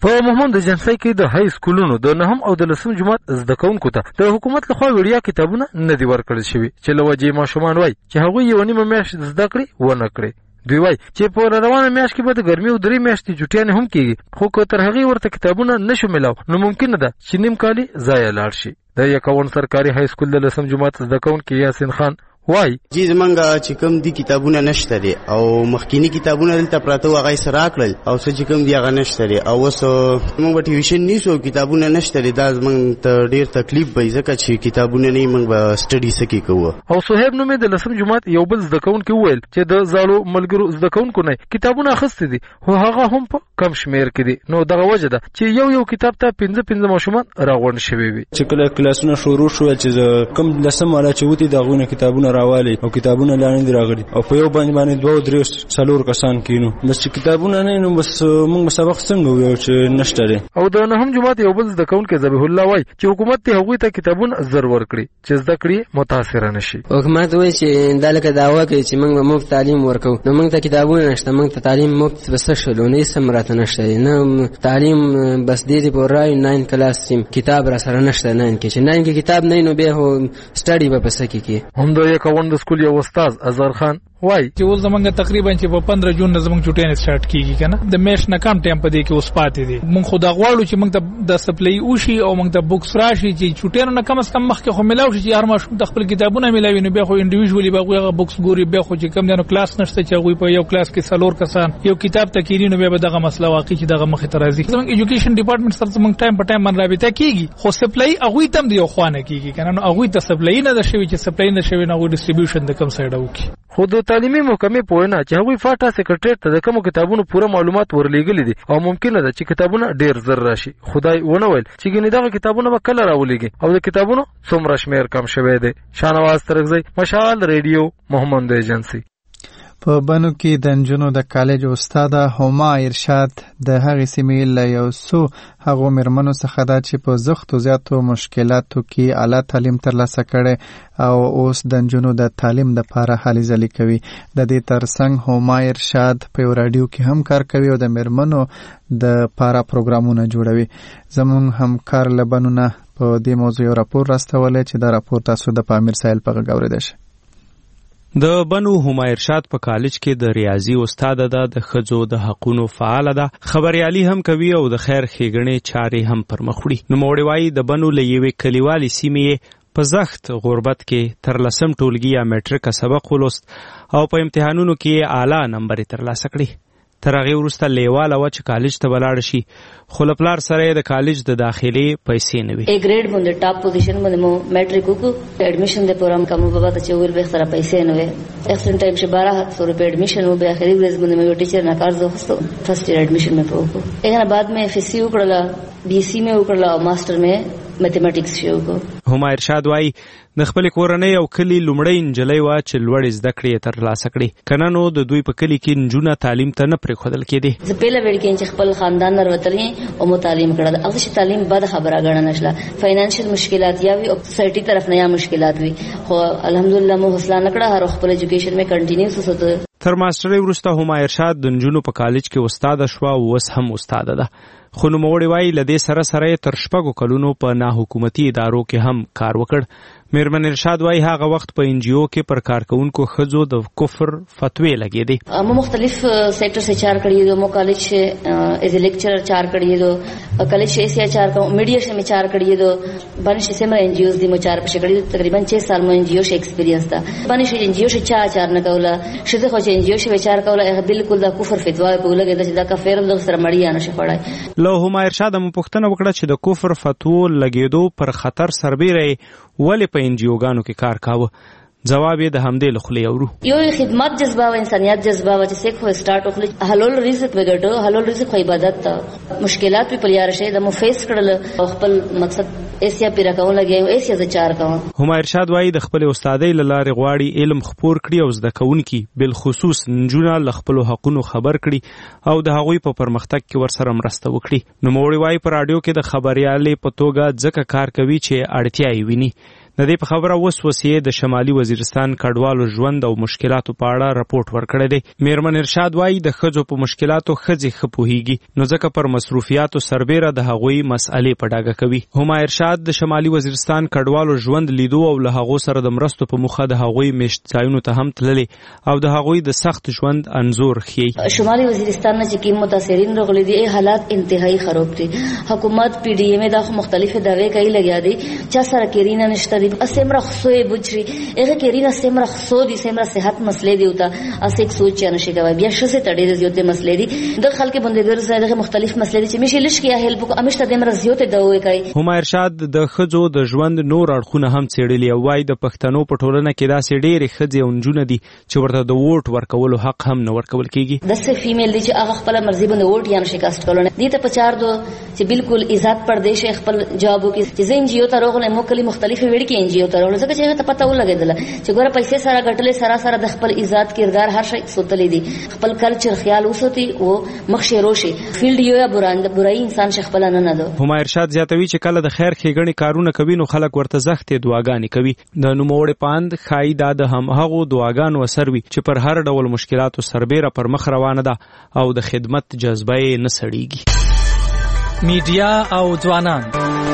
په محمود جنسي کې د های سکولونو د نهم او د لسم جماعت زده کوونکو ته د حکومت لخوا وړیا کتابونه نه دي ورکړل شوي چې له وجې ماشومان وایي چې هغوی یوه نیمه میاشت زده کړې ونه کړې. دوی وایي چې په روانه میاشت کې به د ګرمۍ او درې میاشتې چټیانې هم کېږي، خو که تر هغې ورته کتابونه نشو میلاو نو ممکنه ده چې نیم کالي ضایع لاړ شي. د یکاون سرکاري های سکول د لسم جماعت زده کوونکی یاسین خان وای جی زمونږ چې کوم دي کتابونه نشته دي او مخکینی کتابونه دلته پراته و هغه سره راکړل او څه چې کوم دي هغه نشته دي او اوس موږ به ټیوشن نیسو کتابونه نشته دي. دا زمونږ ته ډیر تکلیف وي ځکه چې کتابونه نه موږ به سټډي سکی کوو. او صہیب نومې د لسم جماعت یو بل زده کوونکی وویل چې د زالو ملګرو زده کوونکو نه کتابونه اخیستي دي خو هغه هم په کم شمیر کې دي. نو دغه وجه ده چې یو یو کتاب ته پنځه پنځه ماشومان راغونډ شوي وي. چې کله کلاسونه شروع شول چې کوم لسم والا چې وتی دغه کتابونه راوالي او کتابونه لاندې راغلي او په یو باندې باندې دوه درې څلور کسان کینو بس کتابونه نه نو بس موږ سبق څنګه ویو چې نشته لري. او د نهم جماعت یو بل زده کوونکی ذبیح الله وای چې حکومت ته هغوی ته کتابونه زر ورکړي چې زده کړې متاثر نشي. حکومت وایي چې دالکه دعوا کوي چې موږ به مفت تعلیم ورکو نو موږ ته کتابونه نشته، موږ ته تعلیم مفت بس شلو نه سم راته نشته نه تعلیم بس دې په راي ناین کلاس سیم کتاب را سره نشته نه کې چې ناین کې کتاب نه نو به هو سټډي به پس کې کې هم د یکاون د سکول یو استاد اظهر خان وای چې ول زمونږ تقریبا چې په پندرہ جون نه زمونږ چټیان سٹارټ کیږي کنه د میش نه کم ټایم پدې کې اوس پاتې دي. مونږ خدا غواړو چې مونږ ته د سپلای اوشي او مونږ ته بوکس راشي چې چټیان نه کم از کم مخکې خو ملاو شي چې هر ماشوم د خپل کتابونه ملاوي نو به خو انډیویډوالي به هغه بوکس ګوري به خو چې کم نه کلاس نشته چې هغه په یو کلاس کې سلور کسان یو کتاب ته کېږي نو به دغه مسله واقعي چې دغه مخه ترازی زمونږ ایجوکیشن ډپارټمنټ سره زمونږ ټایم په ټایم باندې رابطه کیږي خو سپلای هغه تم دی خو نه کیږي کنه نو هغه ته سپلای نه د شوی چې سپلای نه شوی نه ډیسټریبیوشن د کم سایډ وکي. خو د تعلیمي محکمې په وینا چې هغوی فاټا سیکریټریټ ته د کومو کتابونو پوره معلومات ورلېږلي دي او ممکنه ده چې کتابونه ډیر زر راشي. خدای ونه ویل چې ګینې دغه کتابونه به کله راولېږي او د کتابونو څومره شمیر کم شوی دی. شاهنواز ترکزی، مشال ریډیو، محمد ایجنسی. په بنو کې د نجونو د کالج استاد هما ارشاد د هغې سیمې له یو څو هغو میرمنو څخه ده چې په زښتو زیاتو مشکلاتو کې اعلی تعلیم ترلاسه کړی او اوس د نجونو د تعلیم دپاره هلې ځلې کوي. د دې ترڅنګ هما ارشاد په یو راډیو کې هم کار کوي او د میرمنو د پاره پروګرامونه جوړوي. زموږ همکار له بنو نه په دې موضوع یو راپور راستولی چې دا راپور تاسو د پامیر سایل په غږ اورېدی شئ. د بنو هما ارشاد په کالج کې د ریاضي استاد ده، د ښځو د حقونو فعال ده، خبريالي هم کوي او د خیر ښېګڼې چارې هم پر مخ وړي. نوموړې وایي د بنو له یوې کلیوالې سیمې په زښت غربت کې تر لسم ټولګي یا میټریکه سبق ولوست او په امتحانونو کې اعلی نمبرې ترلاسه کړي. تر هغې وروسته لیواله وه چې کالج ته به لاړه شي خو له پلار سره یې د کالج د داخلې پیسې نه وي. ا ګریډ باندې ټاپ پوزیشن باندې مو میټریک وکړو اډمیشن د پروګرام کوم بابا ته چې ویل به سره پیسې نه وي. اکسن ټایم چې بارہ سو روپے اډمیشن و به اخري ورځ باندې مې ټیچر نه کار زه خستو فرست ایئر اډمیشن مې وکړو. هغه بعد مې اف سی وکړله، بی سی مې وکړله او ماستر مې میتھمیټکس شو کو. هما ارشاد وایي د خپلې کورنۍ او کلي لومړۍ نجلۍ وه چې لوړې زده کړې یې ترلاسه کړې. که نه نو د دوی په کلي کې نجونه تعلیم ته نه پرېښودل کېدې. زه پیله ویل کېم چې خپل خاندان نه راوتلی او مو تعلیم کړه د هغه چې تعلیم بده خبره ګڼله شله. فاینانشل مشکلات یا وي او سوسایټي طرف نه یا مشکلات وي خو الحمدلله مو حوصله نه کړه، هر خپل ایجوکیشن مې کنټینیو وساتو. تر ماسټرۍ وروسته هما ارشاد د نجونو په کالج کې استاده شوه او اوس هم استاده ده. خو نوموړې وایي له دې سره سره یې تر شپږو کلونو په ناحکومتي ادارو کې هم کار وکړ. میرمن ارشاد وایي هغه وخت په ان جی او کې پر کارکونکو ښځو د کفر فتوی لګېدې. مو مختلف سیکٹر سے چار کړی دو، مو کالج سے ایز ا لیکچرر چار کړی دو، کالج سے ایسیا چار کا میڈیا سے میں چار کړی دو، بنش سے میں ان جی اوز دی مو چار پښ کړی تقریبا چھ سال مو ان جی او سے ایکسپیرینس تا. بنش ان جی او سے چا چار نه کوله شته خو چې ان جی او سے چار کوله بالکل د کفر فتوا په لګې د کا فیر د سره مړی نه شپړای. له هما ارشاد مو پوښتنه وکړه چې د کفر فتوا لګېدو پر خطر سربېره ولې په ان جی اوګانو کې کار کاوه. جواب یې د همدې له خولې اورو. یو خدمت جذبه او انسانیت جذبه و چې څوک خو سٹارټ وکړي حلال رزق وګټو، حلال رزق خو عبادت ته مشکلات په پلیار شي د مو فیس کړل او خپل مقصد ایسیا پیرا کوم لګي ایسیا ز چار کوم. هما ارشاد وایي د خپل استادۍ لاره غواړي علم خپور کړي او زده کوونکي بل خصوص نجونه ل خپل حقونو خبر کړي او د هغوی په پرمختګ کې ورسره مرسته وکړي. نو نوموړې وایي په راډیو کې د خبريالۍ په توګه ځکه کار کوي چې اړتیا یې ویني. د دې په خبره وسوسې د شمالي وزیرستان کډوالو ژوند او مشکلاتو په اړه راپورټ ورکړی دی. میرمن ارشاد وایي د ښځو په مشکلاتو ښځې ښه پوهیږي، نو ځکه پر مصروفیاتو سربیره د هغوی مسئلې په ډاګه کوي. هما ارشاد د شمالي وزیرستان کډوالو ژوند لیدو او له هغو سره د مرستو په موخه د هغوی میشت ځایونو ته هم تللي او د هغوی د سخت ژوند انځور ښیي. شمالي وزیرستان نه چې کوم متاثرین راغلي دي حالات انتهایی خراب دي. حکومت پی डी ए में دا مختلف دعوی کوي لګیا دي چې سره کیرینا نشته دي اسمره خصوې بوجري هغه کیرینا سمره خصو دي سمره صحت مسلې دي وتا اس یک سوچ نه شي کوي بیا شسه تړي زیاتې مسلې دي د خلک بندګر سره مختلف مسلې دي چې مشي لش کیا هیلپ کو امشته د مرز زیاتې دوی کوي. هما ارشاد د خځو د ژوند نور اړخونه هم څېړلي او وايي د پښتنو په ټولنه کې داسې ډېرې ښځې او نجونې دي چې ورته د ووټ ورکولو حق هم نه ورکول کیږي. داسې فیمیل دي چې هغه خپل مرزي باندې ووټ یا نشي کاست کولای. دي ته پچار دو چې بالکل آزاد پردیش خپل جوابو کې چې زین جیو ته راغله مکلی مختلفه وړ کې انجیو ته راغله ځکه چې ته پته ولګیدل چې ګوره پیسې سره غټلې سره سره د خپل آزاد کردار هر شي سوتلې دي خپل کلچر خیال وسوتي او مخ شروشي فیلډ یو یا براند برای انسان شخپل نه نه دو. هما ارشاد زیاتوي چې کله د خیر ښېګڼې کارونه کوي نو خلک ورته زښتې دعاګانې کوي. د نوموړې پاند ښایي دا د همهغو دعاګانو اثر وي چې پر هر ډول مشکلاتو سربیره پر مخ روانه ده او د خدمت جذبه یې نه سړیږي. میډیا او ځوانان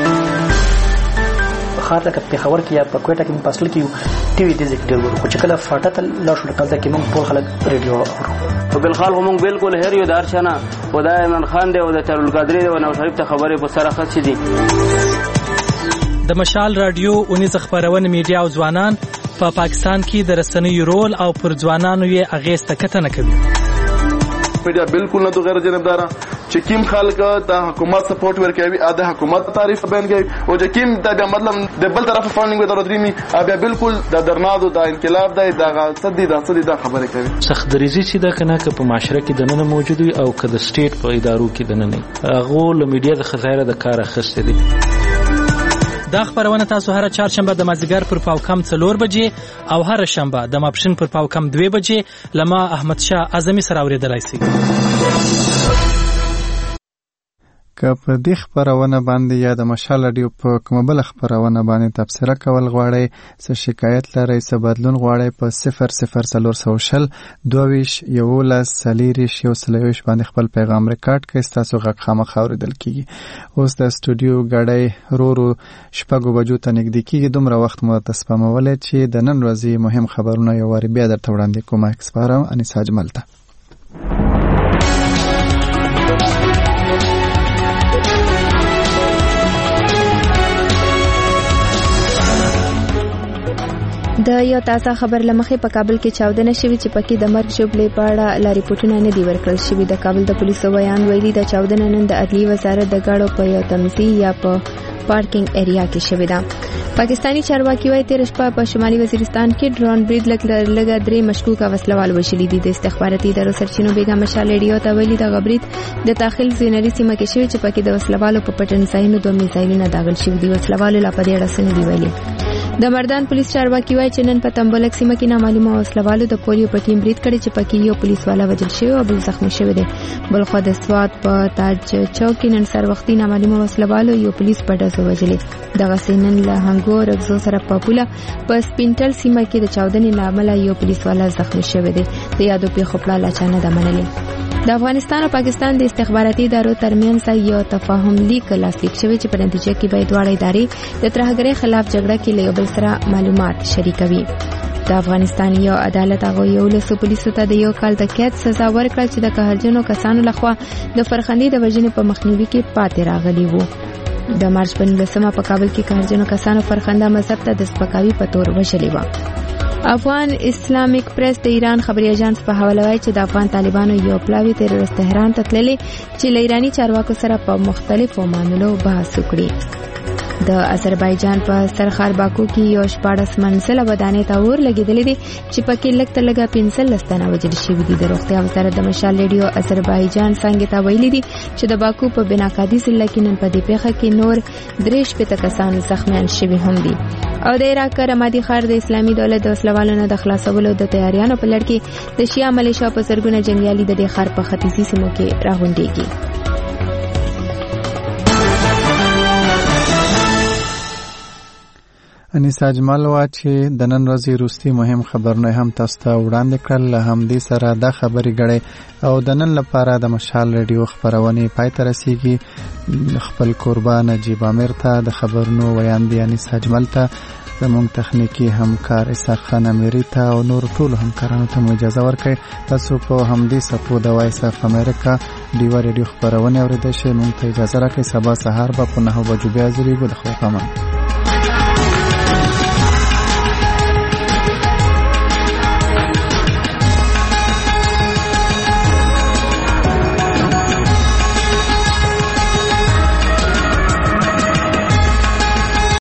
خاطر لکه پېښور کې یا په کوټه کې په اصل کې ټي وي د ذکر ورو چې کله فاټه ته لاړ شو کله کې موږ ټول خلک ریډیو اورو په بل خال موږ بالکل هر یو دار شنه خدای عمران خان دی او د ترول قادری دی او نو شریف ته خبرې په سره خاص دي. د مشال رادیو اونیز خبرونه میډیا او ځوانان په پا پاکستان کې د رسنیو رول او پر ځوانانو یې اغیز تکتنه کوي. میډیا بالکل نه غیر جانبدار چې کیم خلک د حکومت سپورټ ورکوي ا د حکومت تعریف بیان کوي او چې کیم د مطلب د بل طرف فاندینګ ودر درېمي بیا بالکل د درنادو د انقلاب د دغه صدې د صدې د خبره کوي. سخت دریزي چې دا کنه که په معاشره کې د نن موجود وي او که د سټیټ په ادارو کې د نن نه هغه له میډیا د خزایره د کار اخیسته دي. دا خبرونه تاسو هر چهارشنبه د مازیګر پر پاو کم څلور بجې او هر شنبه د ماپښین پر پاو کم دوه بجې لما احمد شاه اعظمي سره اوریدلای شئ. که په دې خبرونه باندې یا د مشال رادیو په کومه بل خبرونه باندې تبصره کول غواړئ څه شکایت لرئ څه بدلون غواړئ په صفر صفر څلور سوه شل دوه ویشت یولس څلېرویشت یو سل یوویشت باندې خپل پیغام ریکارډ کړئ ستاسو غږ خامخا اورېدل کیږي. اوس د سټوډیو ګاډی رو رو شپږو بجو ته نږدې کیږي دومره وخت مو ته سپمولی چې د نن ورځې مهم خبرونه یو وارې بیا درته وړاندې کوم. اکسپارم انیسا اجمل ته د یو تازه خبر لمخې په کابل کې چاودنه شوې چې پکې د مرګ ژوبلې په اړه لا ریپورتونه نه دي ورکړل شوي. د کابل د پولیسو بیان ویلي د چاودنه نن د عدلیې وزارت د ګاډو په یو تمځي یا په پارکینګ ایریا کې شوې ده. پاکستانی چارواکي وايي تیر شپه په شمالي وزیرستان کې ډرون برید لګا درې مشکوکه وسلوال وشلي دي. د استخباراتي ادارو سرچینو بیګا مشال ریډیو ته ویلي د غبرید د داخل زینری سیمه کې شوی چې پکې د وسلوالو په پټن ځایونو دوه میزایلونه داخل شوي دي. وسلوالو لا په دې اړه څه نه دي ویلي. د مردان پولیس چارواکي وايي چې نن په تمبلک سیمه کې نامعلومه وسلوالو د پولیو په ټیم برید کړی چې پکې یو پولیس والا وژل شوی او بل زخمی شوی دی. بلخو د سوات په تاج چوک کې نن سر وختي نامعلومه وسلوالو یو پولیس په ډزو وژلې. دغه سینن له هنګو رغزو سره په پوله په سپینټل سیمه کې د چاودنې لامل یو پولیس والا زخمی شوی دی. د یادو پیښو په اړه چا نه ده منلې. د افغانستان او پاکستان د استخباراتي ادارو ترمنځ یو تفاهم لیک لاسلیک شوی چې په نتیجه کې به دواړه ادارې د ترهګرۍ خلاف جګړه کې له یو بل سره معلومات شریکوي. د افغانستان یو عدالت هغه یو لسو پولیسو ته د یو کال د قید سزا ورکړه چې د قهرجنو کسانو لخوا د فرخندې د وژنې په مخنیوي کې پاتې راغلي وو. د مارچ په نولسمه په کابل کې قهرجنو کسانو فرخنده مذهب ته د سپکاوي په تور وژلې وه. افغان اسلامیک پریس د ایران خبري اژانس په حواله وایي چې د افغان طالبانو یو پلاوی تروریست تهران ته تللی چې له ایرانی چارواکو سره په مختلفو معاملو بحث وکړي. د آذربایجان په سرخار باکو کې یو شپاړس منزله ودانۍ ته اور لګېدلې دي چې پکې لږ تر لږه پنځلس تنه وژل شوي دي. د روغتیا وزارت د مشال ریډیو آذربایجان څنګه ته ویلي دي چې د باکو په بناکادي ضلع کې نن په دې پیښه کې نور درې شپېته کسان زخمیان شوي هم دي. او د عراق رمادي ښار د اسلامي دولت د وسلوالو نه د خلاصولو د تیاریانو په لړ کې د شیعه ملیشیا په زرګونه جنګیالي د دې ښار په ختیځي سیمو کې راغونډېږي. انیس اجمل وا چې د نن ورځې وروستي مهم خبرونه هم تاسو ته وړاندې کړل. له همدې سره دا خبرې غړې او د نن لپاره د مشال ریډیو خبرونه پای ته رسیږي. خپل قربان نجیب امیر ته د خبرونو ویاندې انیس اجمل ته، زموږ تخنیکی همکار اسحاق خان امیری ته او نور ټول همکارانو ته مو اجازه ورکړئ. تاسو په همدې سپو د وایس اف امریکا ډیوا ریډیو خبرونه اورېدئ شئ. موږ ته اجازه راکړئ. سبا سهار به په نهه بجو بیا حاضرېږو. د خدای په امان.